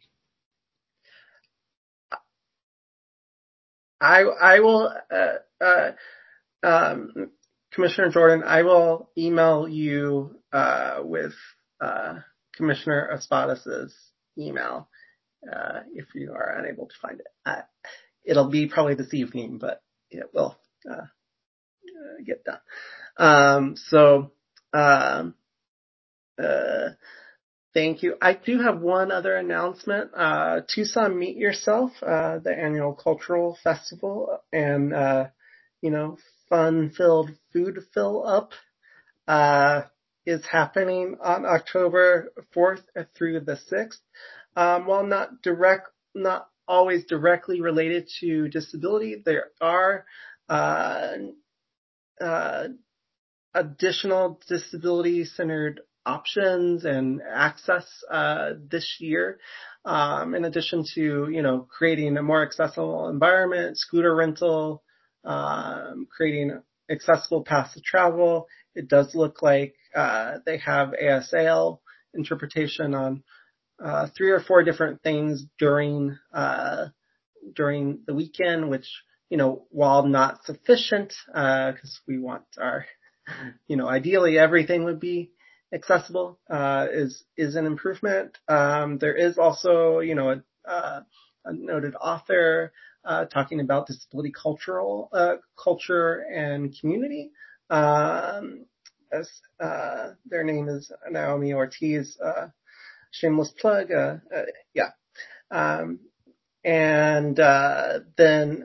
I I will, uh, uh, um, Commissioner Jordan, I will email you uh, with uh, Commissioner Espadas's email uh, if you are unable to find it. Uh, it'll be probably this evening, but it will uh, get done. Um, so, um, uh, thank you. I do have one other announcement. Uh, Tucson Meet Yourself, uh, the annual cultural festival and, uh, you know, fun-filled food fill-up, uh, is happening on October fourth through the sixth. Um, while not direct, not always directly related to disability, there are, uh, uh, additional disability-centered options and access uh, this year, um, in addition to, you know, creating a more accessible environment, scooter rental, um, creating accessible paths to travel. It does look like uh, they have A S A L interpretation on uh, three or four different things during uh, during the weekend, which, you know, while not sufficient, because uh, we want our, you know, ideally everything would be accessible, uh, is, is an improvement. Um, there is also, you know, a, uh, a noted author, uh, talking about disability cultural, uh, culture and community. Um, as, uh, their name is Naomi Ortiz, uh, shameless plug, uh, uh yeah. Um, and, uh, then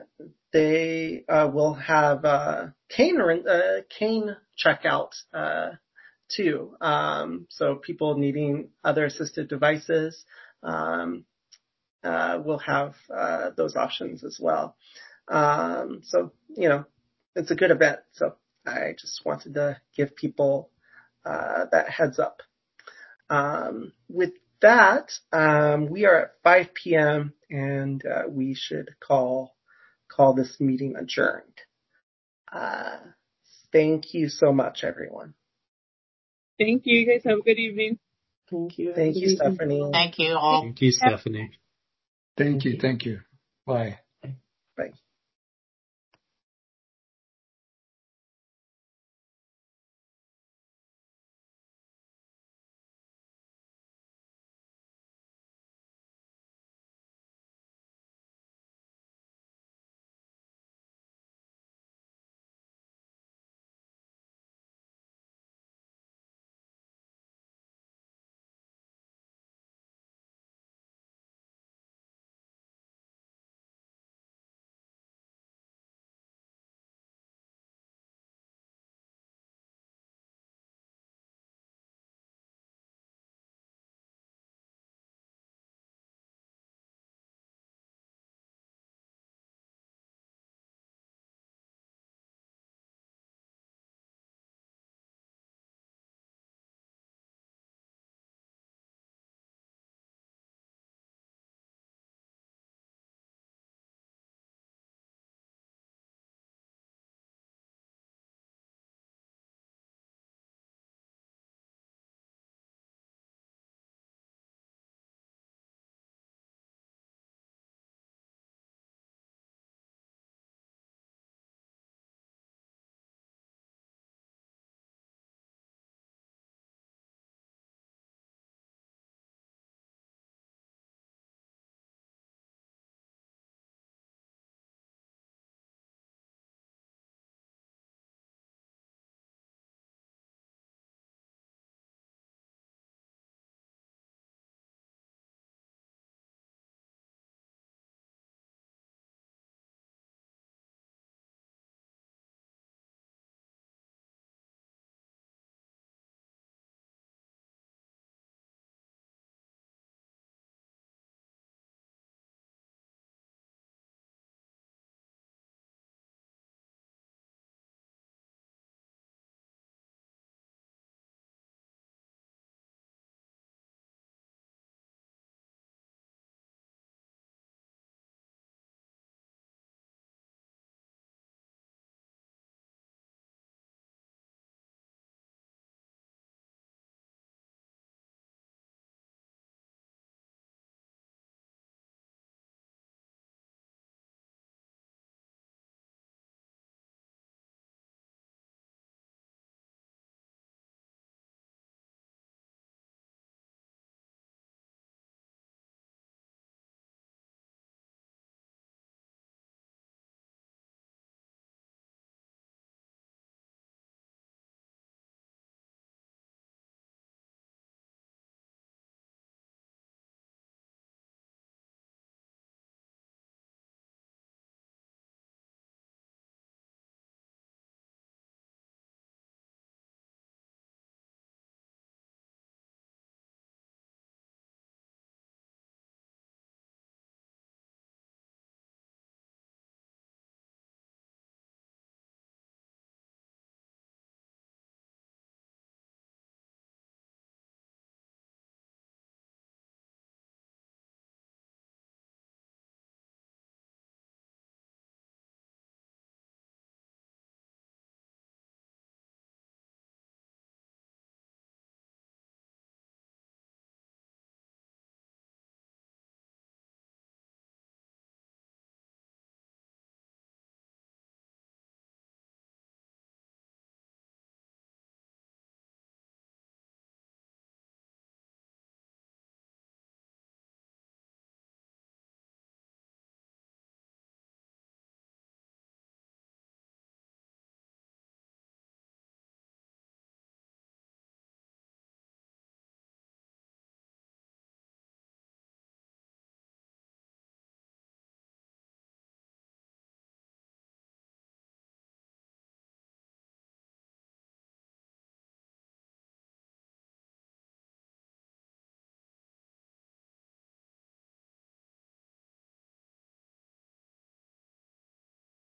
they, uh, will have, uh, cane, uh, cane checkout, uh, too. Um, so people needing other assistive devices, um, uh, will have, uh, those options as well. Um, so, you know, it's a good event. So I just wanted to give people, uh, that heads up. Um, with that, um, we are at five p.m. and, uh, we should call, call this meeting adjourned. Uh, thank you so much, everyone. Thank you. You guys have a good evening. Thank you. Thank you, Stephanie. Thank you all. Thank you, Stephanie. Thank you. Thank you. Bye. Bye.